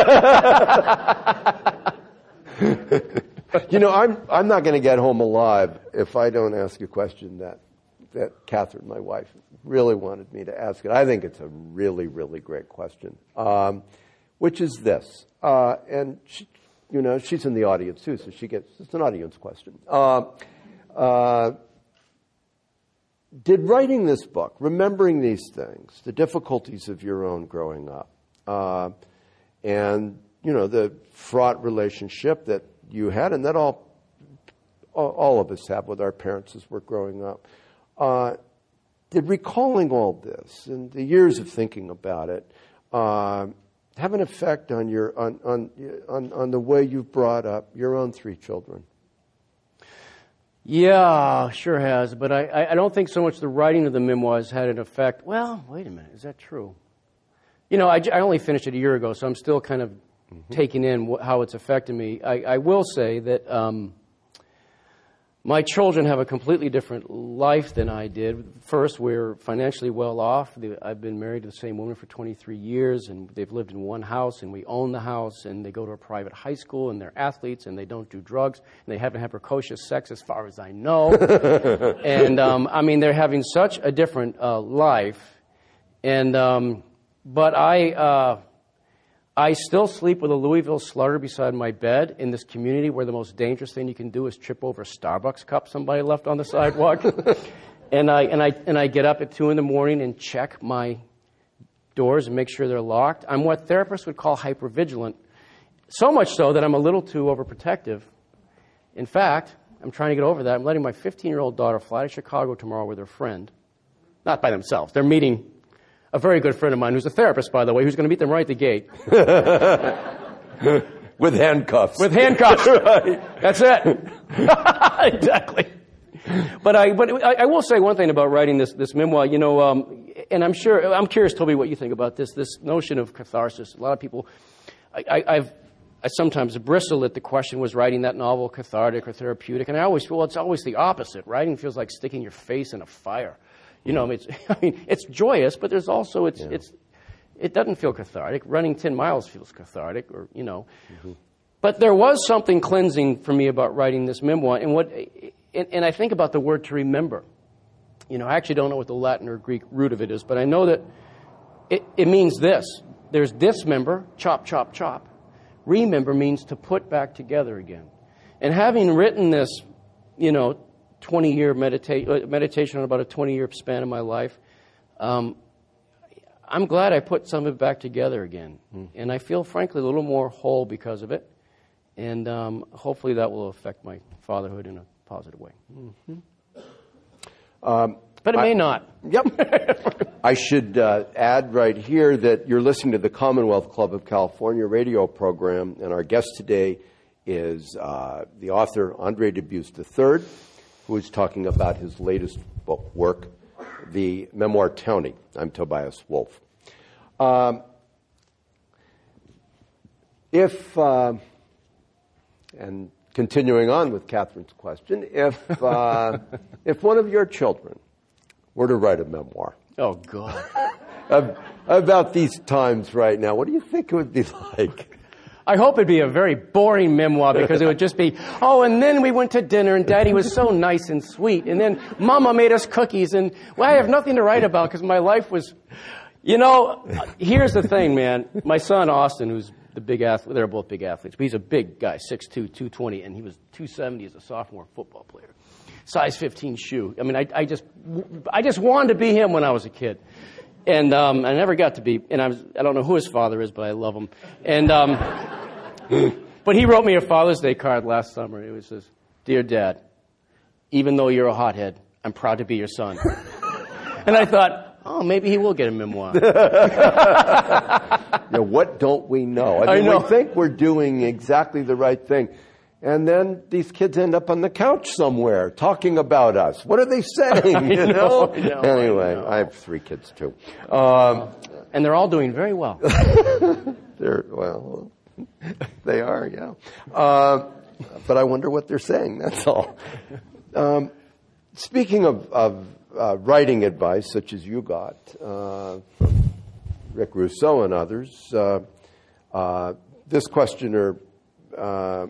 S1: You know, I'm I'm not going to get home alive if I don't ask a question that that Catherine, my wife, really wanted me to ask it. I think it's a really, really great question, um, which is this. Uh, and, she, you know, she's in the audience, too, so she gets, it's an audience question. Uh, uh, Did writing this book, remembering these things, the difficulties of your own growing up, uh, and, you know, the fraught relationship that you had and that all all of us have with our parents as we're growing up, uh, did recalling all this and the years of thinking about it uh, have an effect on your on, on on on the way you've brought up your own three children?
S2: Yeah, sure has. But I, I don't think so much the writing of the memoirs had an effect. Well, wait a minute. Is that true? You know, I, I only finished it a year ago, so I'm still kind of mm-hmm. taking in wh- how it's affected me. I, I will say that um, my children have a completely different life than I did. First, we're financially well off. I've been married to the same woman for twenty-three years, and they've lived in one house, and we own the house, and they go to a private high school, and they're athletes, and they don't do drugs, and they haven't had precocious sex as far as I know. and, um, I mean, they're having such a different uh, life. And, um, but I, uh, I still sleep with a Louisville Slugger beside my bed in this community where the most dangerous thing you can do is trip over a Starbucks cup somebody left on the sidewalk. and I and I and I get up at two in the morning and check my doors and make sure they're locked. I'm what therapists would call hypervigilant, so much so that I'm a little too overprotective. In fact, I'm trying to get over that. I'm letting my fifteen-year-old daughter fly to Chicago tomorrow with her friend. Not by themselves. They're meeting a very good friend of mine who's a therapist, by the way, who's going to meet them right at the gate.
S1: With handcuffs.
S2: With handcuffs. Right. That's it. Exactly. But I, but I, I will say one thing about writing this, this memoir, you know, um, and I'm sure, I'm curious, Toby, what you think about this, this notion of catharsis. A lot of people, I, I, I've, I sometimes bristle at the question, was writing that novel cathartic or therapeutic? And I always feel, well, it's always the opposite. Writing feels like sticking your face in a fire. You know, it's, I mean, it's joyous, but there's also, it's, yeah. it's, it doesn't feel cathartic. Running ten miles feels cathartic, or, you know. Mm-hmm. But there was something cleansing for me about writing this memoir. And what, and, and I think about the word to remember. You know, I actually don't know what the Latin or Greek root of it is, but I know that it, it means this. There's dismember, chop, chop, chop. Remember means to put back together again. And having written this, you know, twenty-year medita- meditation on about a twenty-year span of my life, um, I'm glad I put some of it back together again. Mm. And I feel, frankly, a little more whole because of it. And um, hopefully that will affect my fatherhood in a positive way. Mm-hmm. Um, but it I, may not.
S1: Yep. I should uh, add right here that you're listening to the Commonwealth Club of California radio program, and our guest today is uh, the author Andre Dubus the third, who is talking about his latest book work, the memoir Townie. I'm Tobias Wolff. Um, if, uh, and continuing on with Catherine's question, if uh, if one of your children were to write a memoir,
S2: oh God,
S1: about these times right now, what do you think it would be like?
S2: I hope it'd be a very boring memoir, because it would just be, oh, and then we went to dinner and Daddy was so nice and sweet, and then Mama made us cookies, and well, I have nothing to write about because my life was, you know, here's the thing, man. My son Austin, who's the big athlete, they're both big athletes, but he's a big guy, six two, two twenty, and he was two seventy as a sophomore football player. Size fifteen shoe. I mean, I, I just, I just wanted to be him when I was a kid. And um, I never got to be, and I was, I don't know who his father is, but I love him. And um, but he wrote me a Father's Day card last summer. It was says, "Dear Dad, even though you're a hothead, I'm proud to be your son." And I thought, oh, maybe he will get a memoir.
S1: Yeah, what don't we know? I mean,
S2: I know.
S1: We think we're doing exactly the right thing. And then these kids end up on the couch somewhere talking about us. What are they saying? You know?
S2: know, I know
S1: anyway,
S2: I, know.
S1: I have three kids too, um,
S2: and they're all doing very well.
S1: They're well, they are, yeah. Uh, but I wonder what they're saying. That's all. Um, speaking of, of uh, writing advice, such as you got uh, from Rick Rousseau and others, uh, uh, this questioner. Uh,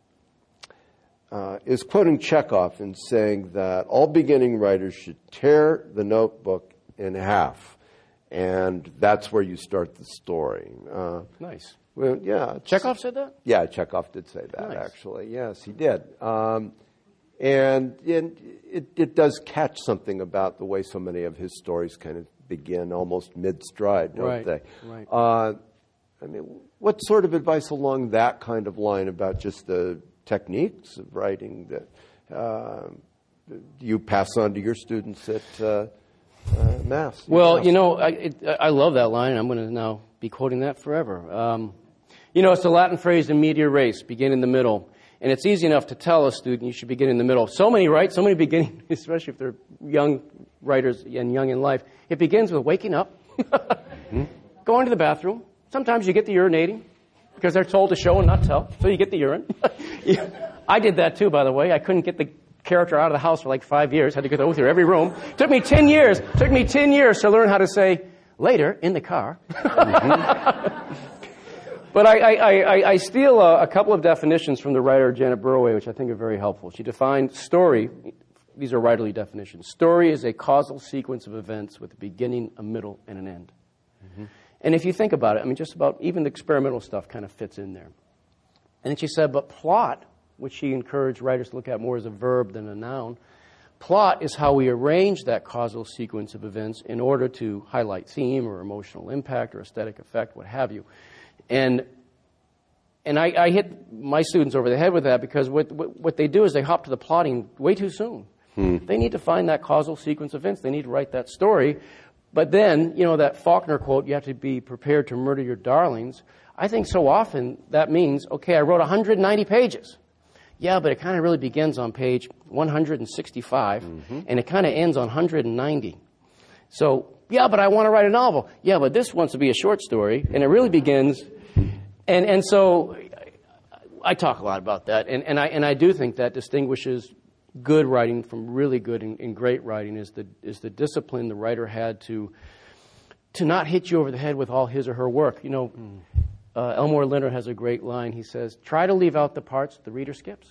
S1: Uh, is quoting Chekhov and saying that all beginning writers should tear the notebook in half, and that's where you start the story. Uh,
S2: nice.
S1: Well, yeah.
S2: Chekhov said that?
S1: Yeah, Chekhov did say that,
S2: nice.
S1: Actually. Yes, he did. Um, and it, it, it does catch something about the way so many of his stories kind of begin almost mid-stride, don't
S2: right.
S1: they?
S2: Right.
S1: Uh, I mean, what sort of advice along that kind of line about just the techniques of writing that uh, you pass on to your students at uh, uh, Mass?
S2: Well,
S1: Mass.
S2: you know, I, it, I love that line, and I'm going to now be quoting that forever. Um, you know, it's the Latin phrase in media res, begin in the middle. And it's easy enough to tell a student you should begin in the middle. So many write, so many beginning, especially if they're young writers and young in life, it begins with waking up, mm-hmm. going to the bathroom. Sometimes you get the urinating, because they're told to show and not tell, so you get the urine. I did that too, by the way. I couldn't get the character out of the house for like five years. Had to go through every room. Took me ten years. Took me ten years to learn how to say later in the car. Mm-hmm. But I, I, I, I steal a, a couple of definitions from the writer Janet Burroway, which I think are very helpful. She defined story. These are writerly definitions. Story is a causal sequence of events with a beginning, a middle, and an end. Mm-hmm. And if you think about it, I mean, just about even the experimental stuff kind of fits in there. And then she said, but plot, which she encouraged writers to look at more as a verb than a noun, plot is how we arrange that causal sequence of events in order to highlight theme or emotional impact or aesthetic effect, what have you. And and I, I hit my students over the head with that because what, what, what they do is they hop to the plotting way too soon. Hmm. They need to find that causal sequence of events. They need to write that story. But then, you know, that Faulkner quote, you have to be prepared to murder your darlings. I think so often that means, okay, I wrote one hundred ninety pages. Yeah, but it kind of really begins on page one hundred sixty-five, mm-hmm. and it kind of ends on one hundred ninety. So, yeah, but I want to write a novel. Yeah, but this wants to be a short story, and it really begins. And and so I talk a lot about that, and, and I and I do think that distinguishes good writing from really good and, and great writing is the is the discipline the writer had to to not hit you over the head with all his or her work. You know, mm. uh, Elmore Leonard has a great line. He says, "Try to leave out the parts the reader skips."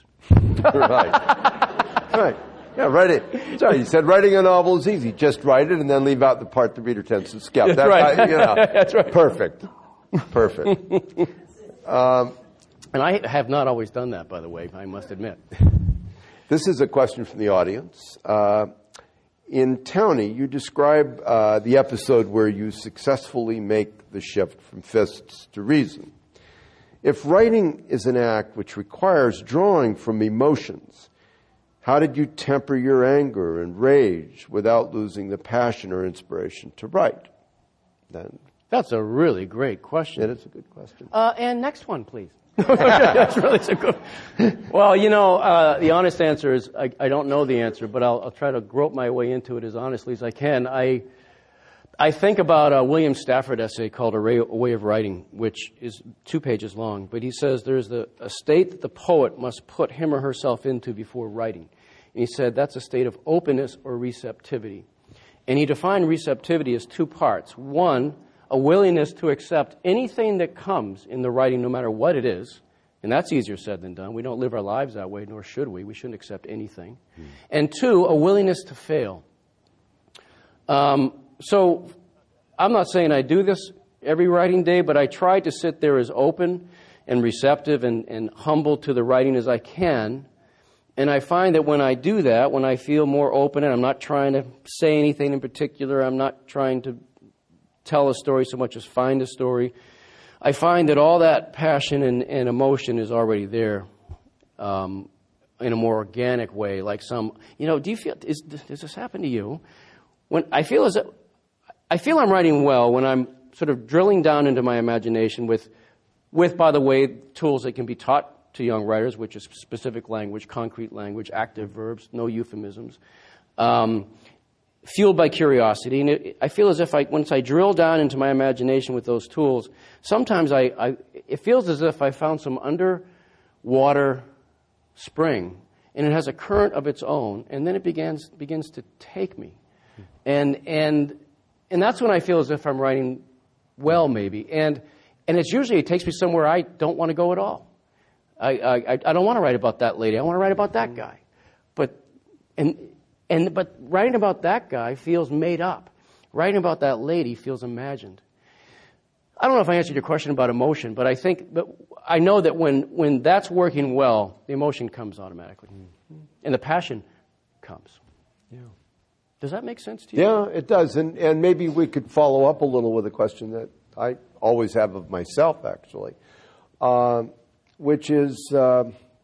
S1: Right. Right. Yeah, write it. Sorry, you said writing a novel is easy. Just write it and then leave out the part the reader tends to skip.
S2: That's, That's right.
S1: I, you know,
S2: That's right.
S1: Perfect. Perfect. Um,
S2: and I have not always done that, by the way, I must admit.
S1: This is a question from the audience. Uh, in Townie, you describe uh, the episode where you successfully make the shift from fists to reason. If writing is an act which requires drawing from emotions, how did you temper your anger and rage without losing the passion or inspiration to write? Then
S2: That's a really great question.
S1: It is a good question.
S2: Uh, and next one, please. That's really so good. Well, you know, uh, the honest answer is I, I don't know the answer, but I'll, I'll try to grope my way into it as honestly as I can. I I think about a William Stafford essay called A Ray, a Way of Writing, which is two pages long. But he says there's the, a state that the poet must put him or herself into before writing. And he said that's a state of openness or receptivity. And he defined receptivity as two parts. One, a willingness to accept anything that comes in the writing, no matter what it is. And that's easier said than done. We don't live our lives that way, nor should we. We shouldn't accept anything. Mm. And two, a willingness to fail. Um, so I'm not saying I do this every writing day, but I try to sit there as open and receptive and, and humble to the writing as I can. And I find that when I do that, when I feel more open and I'm not trying to say anything in particular, I'm not trying to tell a story so much as find a story, I find that all that passion and, and emotion is already there um, in a more organic way. Like some, you know, do you feel, is, does this happen to you? When I feel as I feel I'm writing well when I'm sort of drilling down into my imagination with, with, by the way, tools that can be taught to young writers, which is specific language, concrete language, active verbs, no euphemisms. Um, fueled by curiosity. And it, I feel as if I, once I drill down into my imagination with those tools, sometimes I, I it feels as if I found some underwater spring, and it has a current of its own, and then it begins begins to take me. And and and that's when I feel as if I'm writing well, maybe. And and it's usually, it takes me somewhere I don't want to go at all. I I, I don't want to write about that lady. I want to write about that guy. But and And but writing about that guy feels made up. Writing about that lady feels imagined. I don't know if I answered your question about emotion, but I think, but I know that when, when that's working well, the emotion comes automatically, mm-hmm. and the passion comes. Yeah. Does that make sense to you?
S1: Yeah, it does. And and maybe we could follow up a little with a question that I always have of myself, actually, uh, which is. Uh,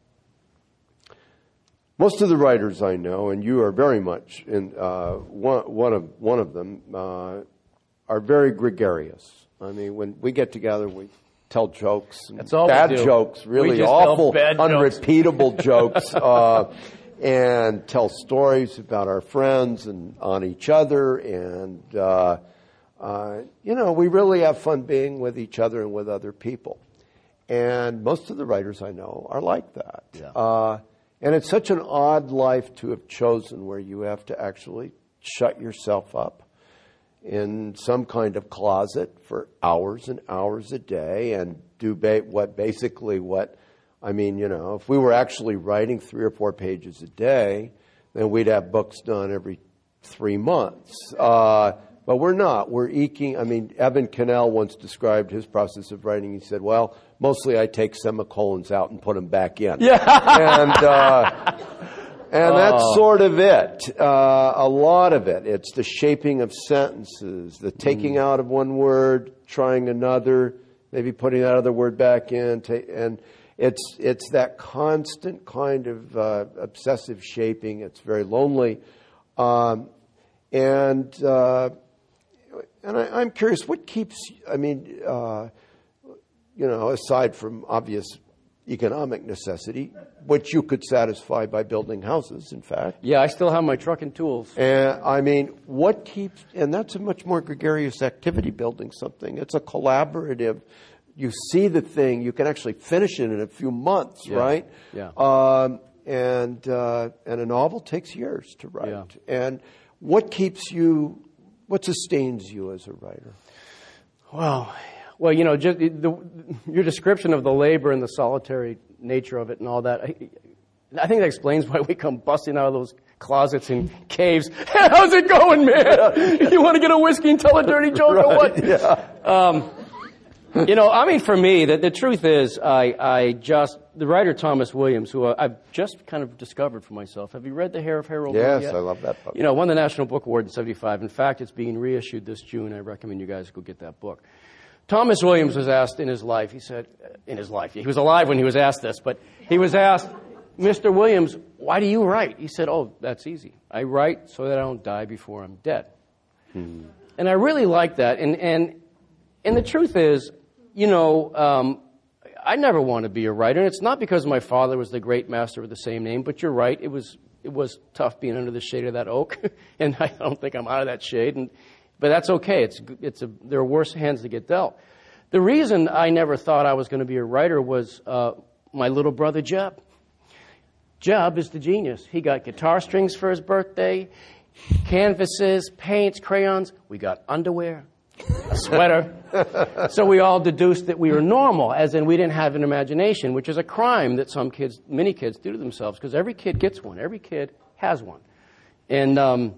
S1: Most of the writers I know, and you are very much in uh, one, one of one of them, uh, are very gregarious. I mean, when we get together, we tell jokes,
S2: That's all
S1: bad
S2: we do.
S1: jokes, really awful, unrepeatable jokes, uh, and tell stories about our friends and on each other. And uh, uh, you know, we really have fun being with each other and with other people. And most of the writers I know are like that.
S2: Yeah.
S1: Uh, And it's such an odd life to have chosen, where you have to actually shut yourself up in some kind of closet for hours and hours a day and do ba- what basically what, I mean, you know, if we were actually writing three or four pages a day, then we'd have books done every three months. Uh, But we're not. We're eking. I mean, Evan Cannell once described his process of writing. He said, well, mostly I take semicolons out and put them back in.
S2: Yeah.
S1: And, uh, and that's
S2: Oh.
S1: sort of it. Uh, a lot of it. It's the shaping of sentences, the taking out of one word, trying another, maybe putting that other word back in. Ta- and it's, it's that constant kind of uh, obsessive shaping. It's very lonely. Um, and... Uh, And I, I'm curious, what keeps, I mean, uh, you know, aside from obvious economic necessity, which you could satisfy by building houses, in fact.
S2: Yeah, I still have my truck and tools.
S1: And I mean, what keeps, and that's a much more gregarious activity, building something. It's a collaborative. You see the thing, you can actually finish it in a few months,
S2: Yeah.
S1: right?
S2: Yeah.
S1: Um, and, uh, and a novel takes years to write.
S2: Yeah.
S1: And what keeps you, what sustains you as a writer?
S2: Well, well, you know, just the, your description of the labor and the solitary nature of it and all that, I, I think that explains why we come busting out of those closets and caves. Hey, how's it going, man? You want to get a whiskey and tell a dirty joke
S1: Right,
S2: or what?
S1: yeah.
S2: Um, you know, I mean, for me, the, the truth is, I, I just, the writer Thomas Williams, who I've just kind of discovered for myself. Have you read The Hair of Harold Bloom
S1: Yes,
S2: yet?
S1: I love that book.
S2: You know, won the National Book Award in seventy-five. In fact, it's being reissued this June. I recommend you guys go get that book. Thomas Williams was asked in his life, he said, in his life, he was alive when he was asked this, but he was asked, Mister Williams, why do you write? He said, oh, that's easy. I write so that I don't die before I'm dead. Hmm. And I really like that. And, and, and the truth is, you know, um, I never want to be a writer. And it's not because my father was the great master with the same name, but you're right. It was it was tough being under the shade of that oak. And I don't think I'm out of that shade. And, but that's okay. It's it's a, there are worse hands to get dealt. The reason I never thought I was going to be a writer was uh, my little brother, Jeb. Jeb is the genius. He got guitar strings for his birthday, canvases, paints, crayons. We got underwear, a sweater. So we all deduced that we were normal, as in we didn't have an imagination, which is a crime that some kids, many kids do to themselves, because every kid gets one. Every kid has one. And um,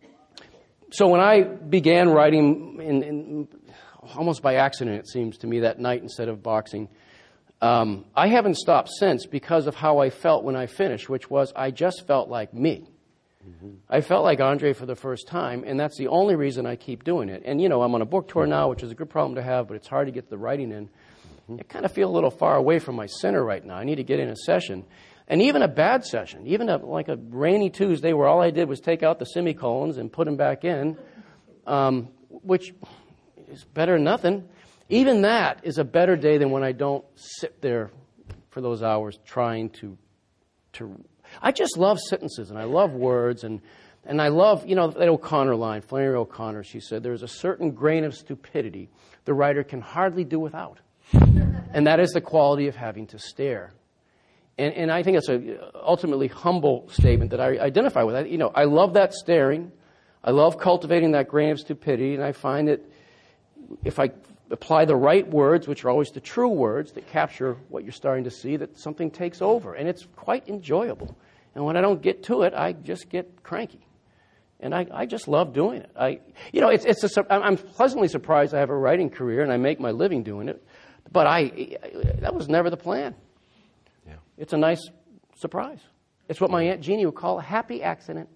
S2: so when I began writing, in, in, almost by accident, it seems to me, that night instead of boxing, um, I haven't stopped since because of how I felt when I finished, which was I just felt like me. I felt like Andre for the first time, and that's the only reason I keep doing it. And, you know, I'm on a book tour now, which is a good problem to have, but it's hard to get the writing in. I kind of feel a little far away from my center right now. I need to get in a session. And even a bad session, even a, like a rainy Tuesday where all I did was take out the semicolons and put them back in, um, which is better than nothing. Even that is a better day than when I don't sit there for those hours trying to to I just love sentences, and I love words, and, and I love, you know, that O'Connor line, Flannery O'Connor, she said, there's a certain grain of stupidity the writer can hardly do without. And that is the quality of having to stare. And, and I think it's a ultimately humble statement that I identify with. I, you know, I love that staring. I love cultivating that grain of stupidity, and I find that if I apply the right words, which are always the true words that capture what you're starting to see, that something takes over. And it's quite enjoyable. And when I don't get to it, I just get cranky. And I, I just love doing it. I, you know, it's, it's a, I'm pleasantly surprised I have a writing career and I make my living doing it. But I, that was never the plan. Yeah. It's a nice surprise. It's what my Aunt Jeannie would call a happy accident.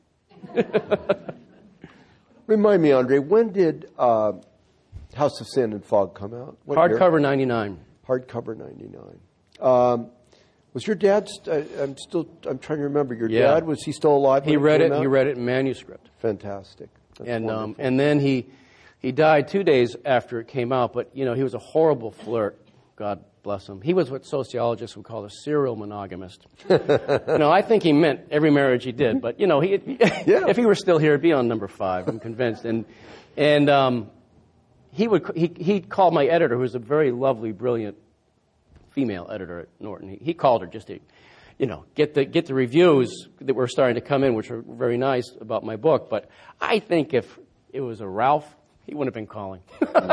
S1: Remind me, Andre, when did uh, House of Sand and Fog come out? What
S2: Hardcover ninety-nine.
S1: Hardcover ninety-nine. Um, was your dad? St- I'm still. I'm trying to remember. Your
S2: Yeah.
S1: dad, was he still alive?
S2: He
S1: when
S2: read
S1: came
S2: it.
S1: out?
S2: He read it in manuscript.
S1: Fantastic. That's
S2: and um,
S1: wonderful.
S2: and then he he died two days after it came out. But you know, he was a horrible flirt. God bless him. He was what sociologists would call a serial monogamist. You know, I think he meant every marriage he did. But you know, he
S1: Yeah.
S2: if he were still here, it'd be on number five. I'm convinced. And and um, he would he he called my editor, who's a very lovely, brilliant female editor at Norton. He, he called her just to, you know, get the get the reviews that were starting to come in, which were very nice about my book. But I think if it was a Ralph, he wouldn't have been calling.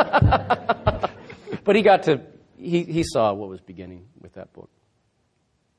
S2: But he got to he he saw what was beginning with that book.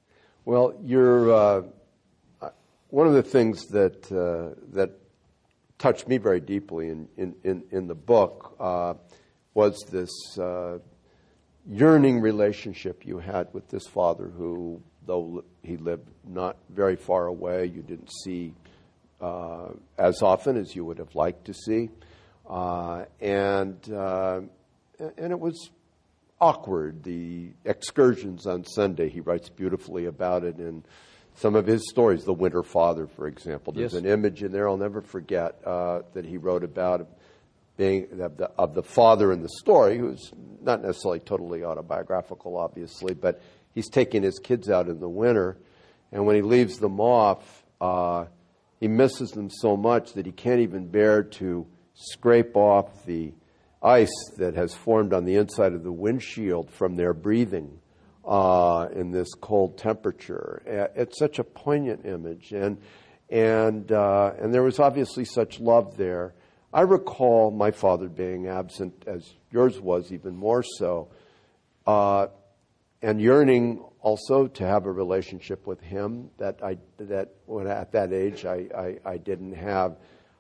S1: Well, you're uh, one of the things that uh, that touched me very deeply in, in, in, in the book uh, was this uh, yearning relationship you had with this father who, though he lived not very far away, you didn't see uh, as often as you would have liked to see. Uh, and uh, and it was awkward, the excursions on Sunday. He writes beautifully about it in some of his stories, The Winter Father, for example. There's
S2: Yes.
S1: an image in there I'll never forget uh, that he wrote about being of the, of the father in the story, who's not necessarily totally autobiographical, obviously, but he's taking his kids out in the winter, and when he leaves them off, uh, he misses them so much that he can't even bear to scrape off the ice that has formed on the inside of the windshield from their breathing uh, in this cold temperature. It's such a poignant image, and and uh, and there was obviously such love there. I recall my father being absent, as yours was, even more so, uh, and yearning also to have a relationship with him that I that when at that age I, I, I didn't have.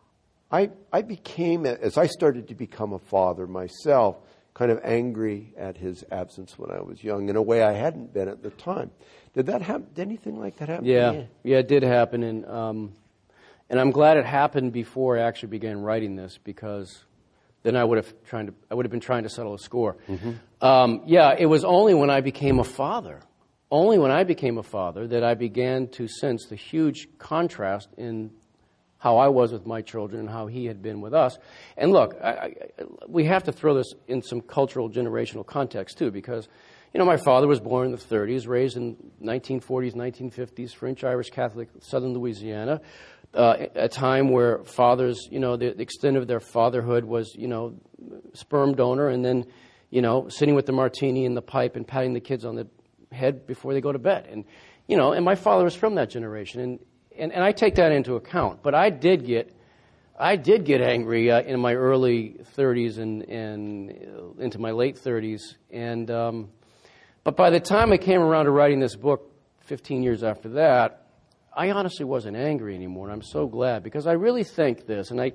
S1: I I became, as I started to become a father myself, kind of angry at his absence when I was young in a way I hadn't been at the time. Did that happen? Did anything like that happen?
S2: Yeah, yeah, yeah it did happen, and um, and I'm glad it happened before I actually began writing this, because then I would have trying to I would have been trying to settle a score. Mm-hmm. Um, yeah, it was only when I became a father, only when I became a father, that I began to sense the huge contrast in how I was with my children and how he had been with us. And look, I, I, we have to throw this in some cultural, generational context, too, because, you know, my father was born in the thirties, raised in nineteen forties, nineteen fifties, French, Irish, Catholic, Southern Louisiana, uh, a time where fathers, you know, the, the extent of their fatherhood was, you know, sperm donor and then, you know, sitting with the martini and the pipe and patting the kids on the head before they go to bed. And, you know, and my father was from that generation. And And, and I take that into account, but I did get, I did get angry uh, in my early thirties and, and uh, into my late thirties. And um, but by the time I came around to writing this book, fifteen years after that, I honestly wasn't angry anymore. And I'm so glad, because I really think this, and I,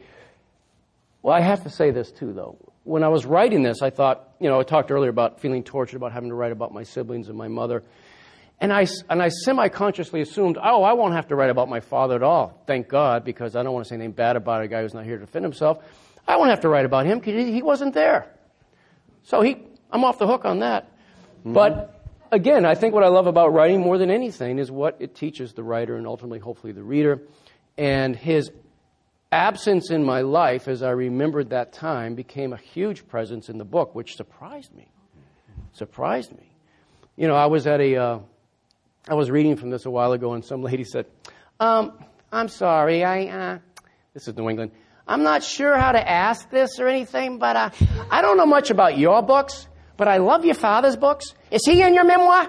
S2: well, I have to say this too, though. When I was writing this, I thought, you know, I talked earlier about feeling tortured about having to write about my siblings and my mother. And I, and I semi-consciously assumed, oh, I won't have to write about my father at all, thank God, because I don't want to say anything bad about a guy who's not here to defend himself. I won't have to write about him because he wasn't there. So he, I'm off the hook on that. Mm-hmm. But again, I think what I love about writing more than anything is what it teaches the writer and ultimately, hopefully, the reader. And his absence in my life, as I remembered that time, became a huge presence in the book, which surprised me. Surprised me. You know, I was at a... Uh, I was reading from this a while ago, and some lady said, um, I'm sorry, I, uh, this is New England, I'm not sure how to ask this or anything, but uh, I don't know much about your books, but I love your father's books. Is he in your memoir?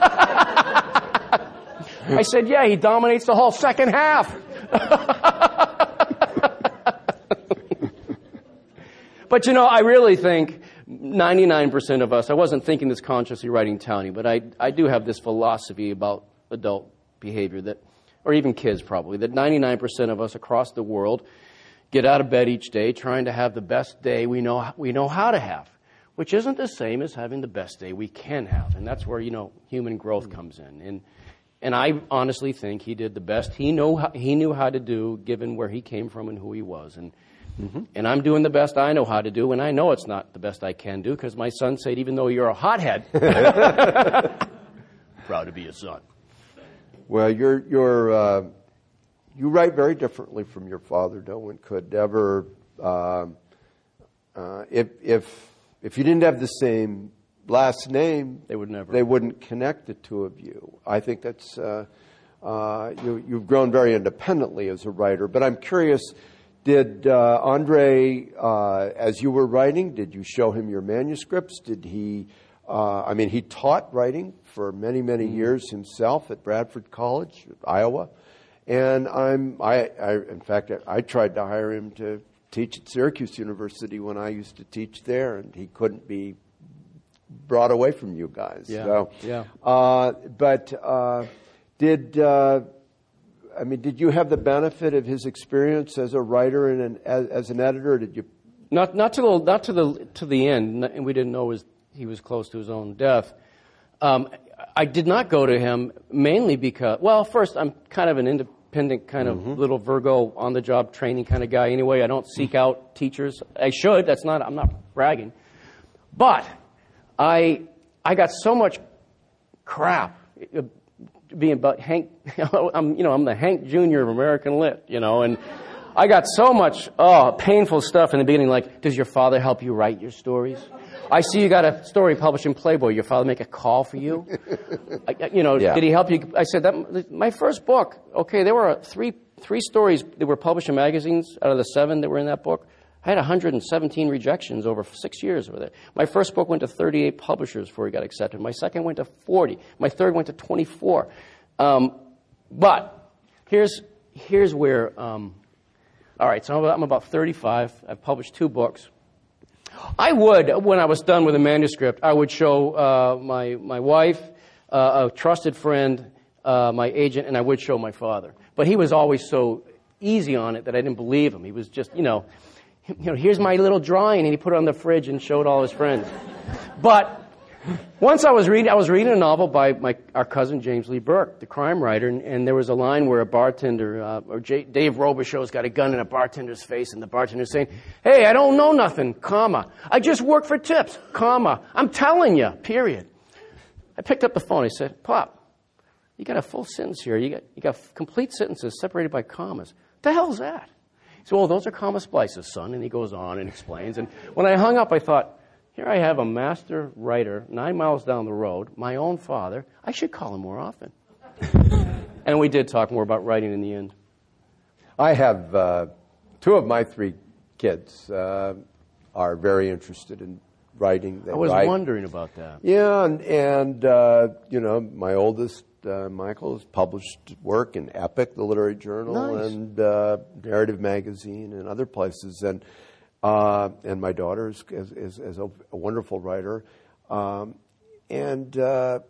S2: I said, yeah, he dominates the whole second half. But, you know, I really think ninety-nine percent of us, I wasn't thinking this consciously writing Townie, but I, I do have this philosophy about adult behavior that, or even kids probably, that ninety-nine percent of us across the world get out of bed each day trying to have the best day we know we know how to have, which isn't the same as having the best day we can have. And that's where, you know, human growth comes in. And and I honestly think he did the best he know how, he knew how to do, given where he came from and who he was. And Mm-hmm. And I'm doing the best I know how to do, and I know it's not the best I can do, because my son said, even though you're a hothead, proud to be a son.
S1: Well, you're, you're, uh, you write very differently from your father. No one could ever, uh, uh, if, if, if you didn't have the same last name,
S2: they would never.
S1: They wouldn't connect the two of you. I think that's, uh, uh, you, you've grown very independently as a writer, but I'm curious, Did uh, Andre, uh, as you were writing, did you show him your manuscripts? Did he, uh, I mean, he taught writing for many, many mm-hmm. years himself at Bradford College, Iowa. And I'm, I, I, in fact, I, I tried to hire him to teach at Syracuse University when I used to teach there, and he couldn't be brought away from you guys.
S2: Yeah,
S1: so,
S2: yeah.
S1: Uh, but uh, did... Uh, I mean, did you have the benefit of his experience as a writer and an, as, as an editor? Or did you?
S2: Not not to the not to the to the end, and we didn't know his, he was close to his own death. Um, I did not go to him mainly because, well, first I'm kind of an independent kind of mm-hmm. little Virgo on the job training kind of guy. Anyway, I don't seek out teachers. I should. That's not. I'm not bragging, but I I got so much crap being about Hank. I'm you know I'm the Hank Junior of American Lit, you know, and. I got so much oh, painful stuff in the beginning, like, does your father help you write your stories? I see you got a story published in Playboy. Your father make a call for you? I, you know, yeah. Did he help you? I said, that my first book, okay, there were three three stories that were published in magazines out of the seven that were in that book. I had one hundred seventeen rejections over six years with it. My first book went to thirty-eight publishers before it got accepted. My second went to forty. My third went to twenty-four. Um, but here's here's where... Um, All right, so I'm about thirty-five. I've published two books. I would, when I was done with a manuscript, I would show uh, my my wife, uh, a trusted friend, uh, my agent, and I would show my father. But he was always so easy on it that I didn't believe him. He was just, you know, you know, here's my little drawing, and he put it on the fridge and showed all his friends. But once I was reading, I was reading a novel by my our cousin James Lee Burke, the crime writer, and, and there was a line where a bartender, uh, or J, Dave Robichaux's got a gun in a bartender's face, and the bartender's saying, "Hey, I don't know nothing, comma. I just work for tips, comma. I'm telling you, period." I picked up the phone. I said, "Pop, you got a full sentence here. You got you got complete sentences separated by commas. What the hell's that?" He said, "Well, those are comma splices, son." And he goes on and explains. And when I hung up, I thought, here I have a master writer nine miles down the road, my own father. I should call him more often. And we did talk more about writing in the end.
S1: I have uh, two of my three kids uh, are very interested in writing. They
S2: I was
S1: write.
S2: wondering about that.
S1: Yeah, and, and uh, you know, my oldest, uh, Michael, has published work in Epic, the literary journal,
S2: nice.
S1: and uh, Narrative Magazine and other places. And Uh, and my daughter is, is, is a, a wonderful writer. Um, and uh,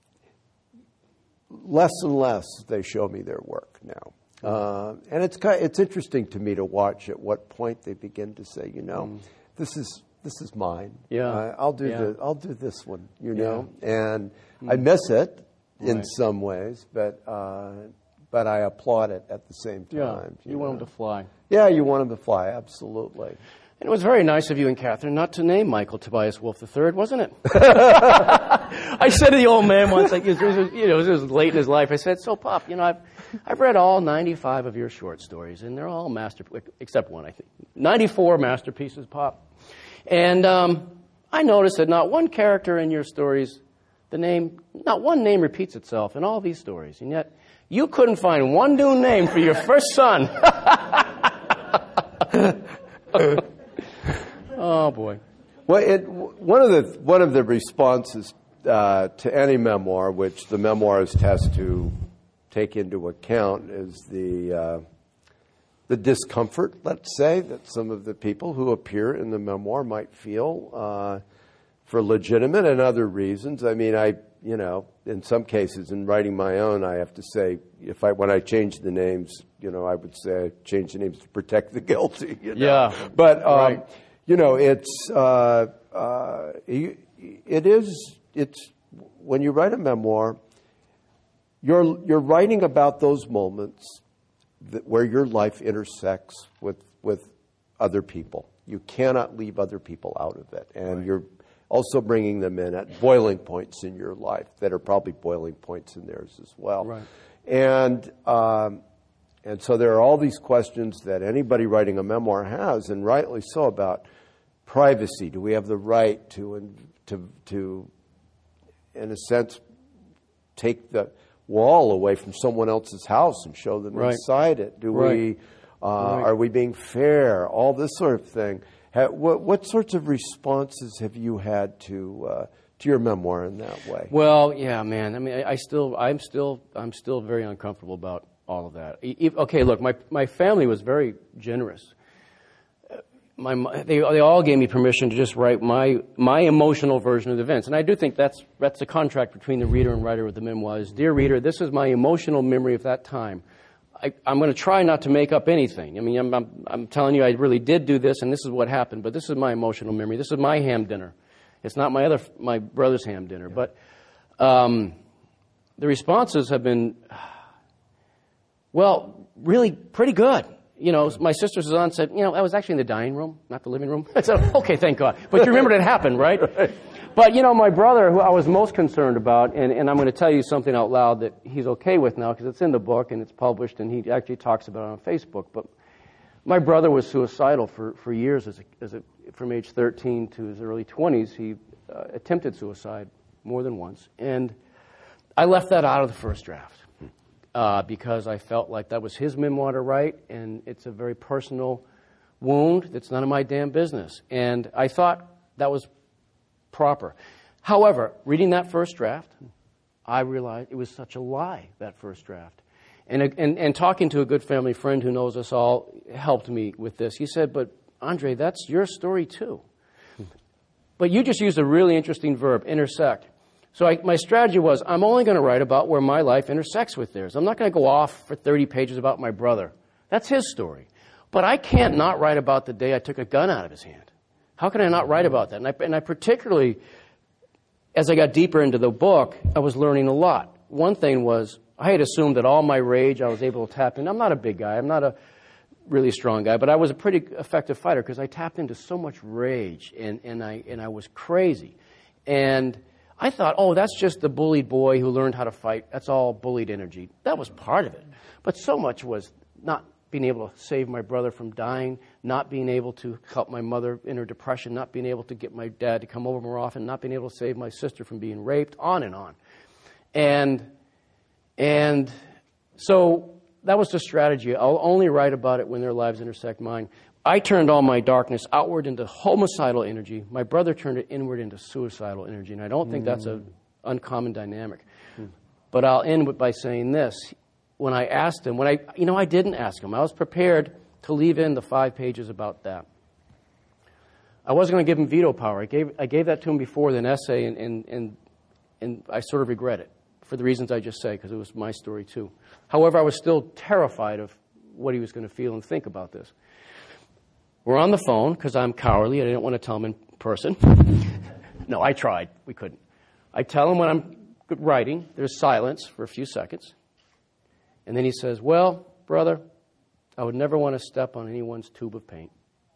S1: less and less they show me their work now. Uh, and it's kind of, it's interesting to me to watch at what point they begin to say, you know, mm. this is this is mine.
S2: Yeah,
S1: uh, I'll do
S2: yeah.
S1: the I'll do this one. You know,
S2: yeah.
S1: and mm. I miss it in
S2: right.
S1: some ways, but uh, but I applaud it at the same time.
S2: Yeah, you, you want them to fly.
S1: Yeah, you want them to fly. Absolutely.
S2: And it was very nice of you and Catherine not to name Michael Tobias Wolff the third, wasn't it? I said to the old man once, like, it was, you know, it was late in his life, I said, "So, Pop, you know, I've, I've read all ninety-five of your short stories, and they're all masterpieces, except one, I think. ninety-four masterpieces, Pop. And um, I noticed that not one character in your stories, the name, not one name repeats itself in all these stories, and yet you couldn't find one new name for your first son." Oh boy!
S1: Well, it, one of the one of the responses uh, to any memoir, which the memoirist has to take into account, is the uh, the discomfort, let's say, that some of the people who appear in the memoir might feel uh, for legitimate and other reasons. I mean, I you know, in some cases, in writing my own, I have to say, if I when I change the names, you know, I would say I change the names to protect the guilty. You know?
S2: Yeah,
S1: but. Um,
S2: right.
S1: You know, it's uh, uh, it is it's when you write a memoir, you're you're writing about those moments that, where your life intersects with with other people. You cannot leave other people out of it, and right. you're also bringing them in at boiling points in your life that are probably boiling points in theirs as well.
S2: Right.
S1: And um, and so there are all these questions that anybody writing a memoir has, and rightly so, about privacy. Do we have the right to, to, to, in a sense, take the wall away from someone else's house and show them
S2: right.
S1: inside it? Do
S2: right.
S1: we? Uh,
S2: right.
S1: Are we being fair? All this sort of thing. Ha, what, what sorts of responses have you had to uh, to your memoir in that way?
S2: Well, yeah, man. I mean, I, I still, I'm still, I'm still very uncomfortable about all of that. E- okay, look, my my family was very generous. My, they, they all gave me permission to just write my my emotional version of the events. And I do think that's that's the contract between the reader and writer with the memoirs. Dear reader, this is my emotional memory of that time. I, I'm going to try not to make up anything. I mean, I'm, I'm, I'm telling you, I really did do this, and this is what happened. But this is my emotional memory. This is my ham dinner. It's not my other, my brother's ham dinner. Yeah. But um, the responses have been, well, really pretty good. You know, my sister Suzanne said, you know, I was actually in the dining room, not the living room. I said, okay, thank God. But you remembered it happened, right? Right. But, you know, my brother, who I was most concerned about, and, and I'm going to tell you something out loud that he's okay with now because it's in the book and it's published and he actually talks about it on Facebook. But my brother was suicidal for, for years. As a, as a, from age thirteen to his early twenties, he uh, attempted suicide more than once. And I left that out of the first draft. Uh, because I felt like that was his memoir to write, and it's a very personal wound that's none of my damn business. And I thought that was proper. However, reading that first draft, I realized it was such a lie, that first draft. And, and, and talking to a good family friend who knows us all helped me with this. He said, but Andre, that's your story too. But you just used a really interesting verb, intersect. So I, my strategy was, I'm only going to write about where my life intersects with theirs. I'm not going to go off for thirty pages about my brother. That's his story. But I can't not write about the day I took a gun out of his hand. How can I not write about that? And I, and I particularly, as I got deeper into the book, I was learning a lot. One thing was, I had assumed that all my rage I was able to tap in. I'm not a big guy. I'm not a really strong guy. But I was a pretty effective fighter because I tapped into so much rage, and, and, I, and I was crazy. And I thought, oh, that's just the bullied boy who learned how to fight. That's all bullied energy. That was part of it. But so much was not being able to save my brother from dying, not being able to help my mother in her depression, not being able to get my dad to come over more often, not being able to save my sister from being raped, on and on. And, and so that was the strategy. I'll only write about it when their lives intersect mine. I turned all my darkness outward into homicidal energy. My brother turned it inward into suicidal energy, and I don't think mm. that's an uncommon dynamic. Mm. But I'll end with, by saying this. When I asked him, when I, you know, I didn't ask him. I was prepared to leave in the five pages about that. I wasn't going to give him veto power. I gave, I gave that to him before with an essay, and, and, and, and I sort of regret it for the reasons I just say, because it was my story too. However, I was still terrified of what he was going to feel and think about this. We're on the phone because I'm cowardly. I didn't want to tell him in person. No, I tried. We couldn't. I tell him when I'm writing. There's silence for a few seconds. And then he says, well, brother, I would never want to step on anyone's tube of paint.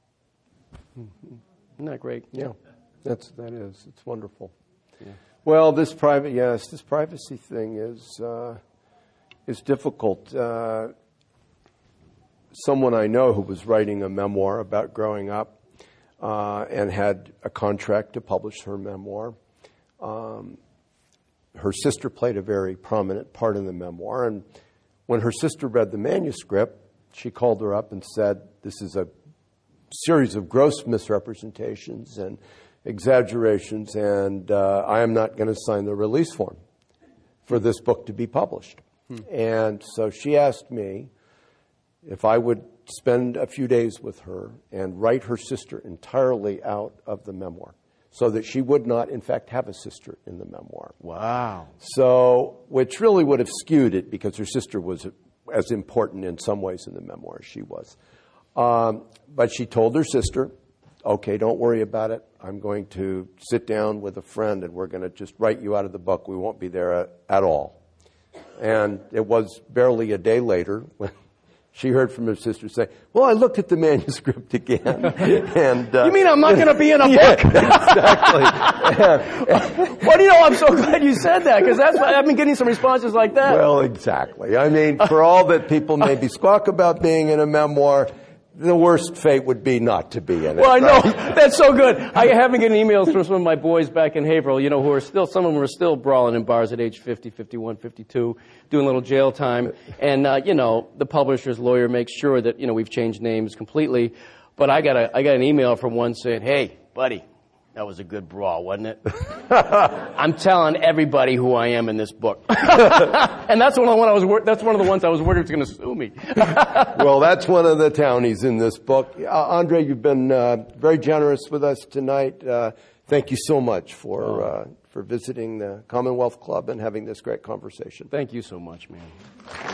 S2: Isn't that great?
S1: Yeah, that's, that is. It's wonderful. Yeah. Well, this private, yes, this privacy thing is, uh, is difficult. Uh, Someone I know who was writing a memoir about growing up uh, and had a contract to publish her memoir. Um, her sister played a very prominent part in the memoir. And when her sister read the manuscript, she called her up and said, this is a series of gross misrepresentations and exaggerations, and uh, I am not going to sign the release form for this book to be published. Hmm. And so she asked me if I would spend a few days with her and write her sister entirely out of the memoir so that she would not, in fact, have a sister in the memoir.
S2: Wow.
S1: So, which really would have skewed it because her sister was as important in some ways in the memoir as she was. Um, but she told her sister, okay, don't worry about it. I'm going to sit down with a friend and we're going to just write you out of the book. We won't be there at, at all. And it was barely a day later when she heard from her sister say, well, I looked at the manuscript again. and uh,
S2: You mean I'm not going to be in a
S1: yeah,
S2: book?
S1: Exactly.
S2: Well, you know, I'm so glad you said that, because that's why I've been getting some responses like that.
S1: Well, exactly. I mean, for all that people maybe squawk about being in a memoir, the worst fate would be not to be in it.
S2: Well, I know.
S1: Right?
S2: That's so good. I have been getting emails from some of my boys back in Haverhill, you know, who are still, some of them are still brawling in bars at age fifty, fifty-one, fifty-two, doing a little jail time. And, uh, you know, the publisher's lawyer makes sure that, you know, we've changed names completely. But I got a, I got an email from one saying, hey, buddy, that was a good brawl, wasn't it? I'm telling everybody who I am in this book. And that's one of the one I was wor- that's one of the ones I was worried was going to sue me.
S1: Well, that's one of the townies in this book. Uh, Andre, you've been uh, very generous with us tonight. Uh, thank you so much for uh, for visiting the Commonwealth Club and having this great conversation.
S2: Thank you so much, man.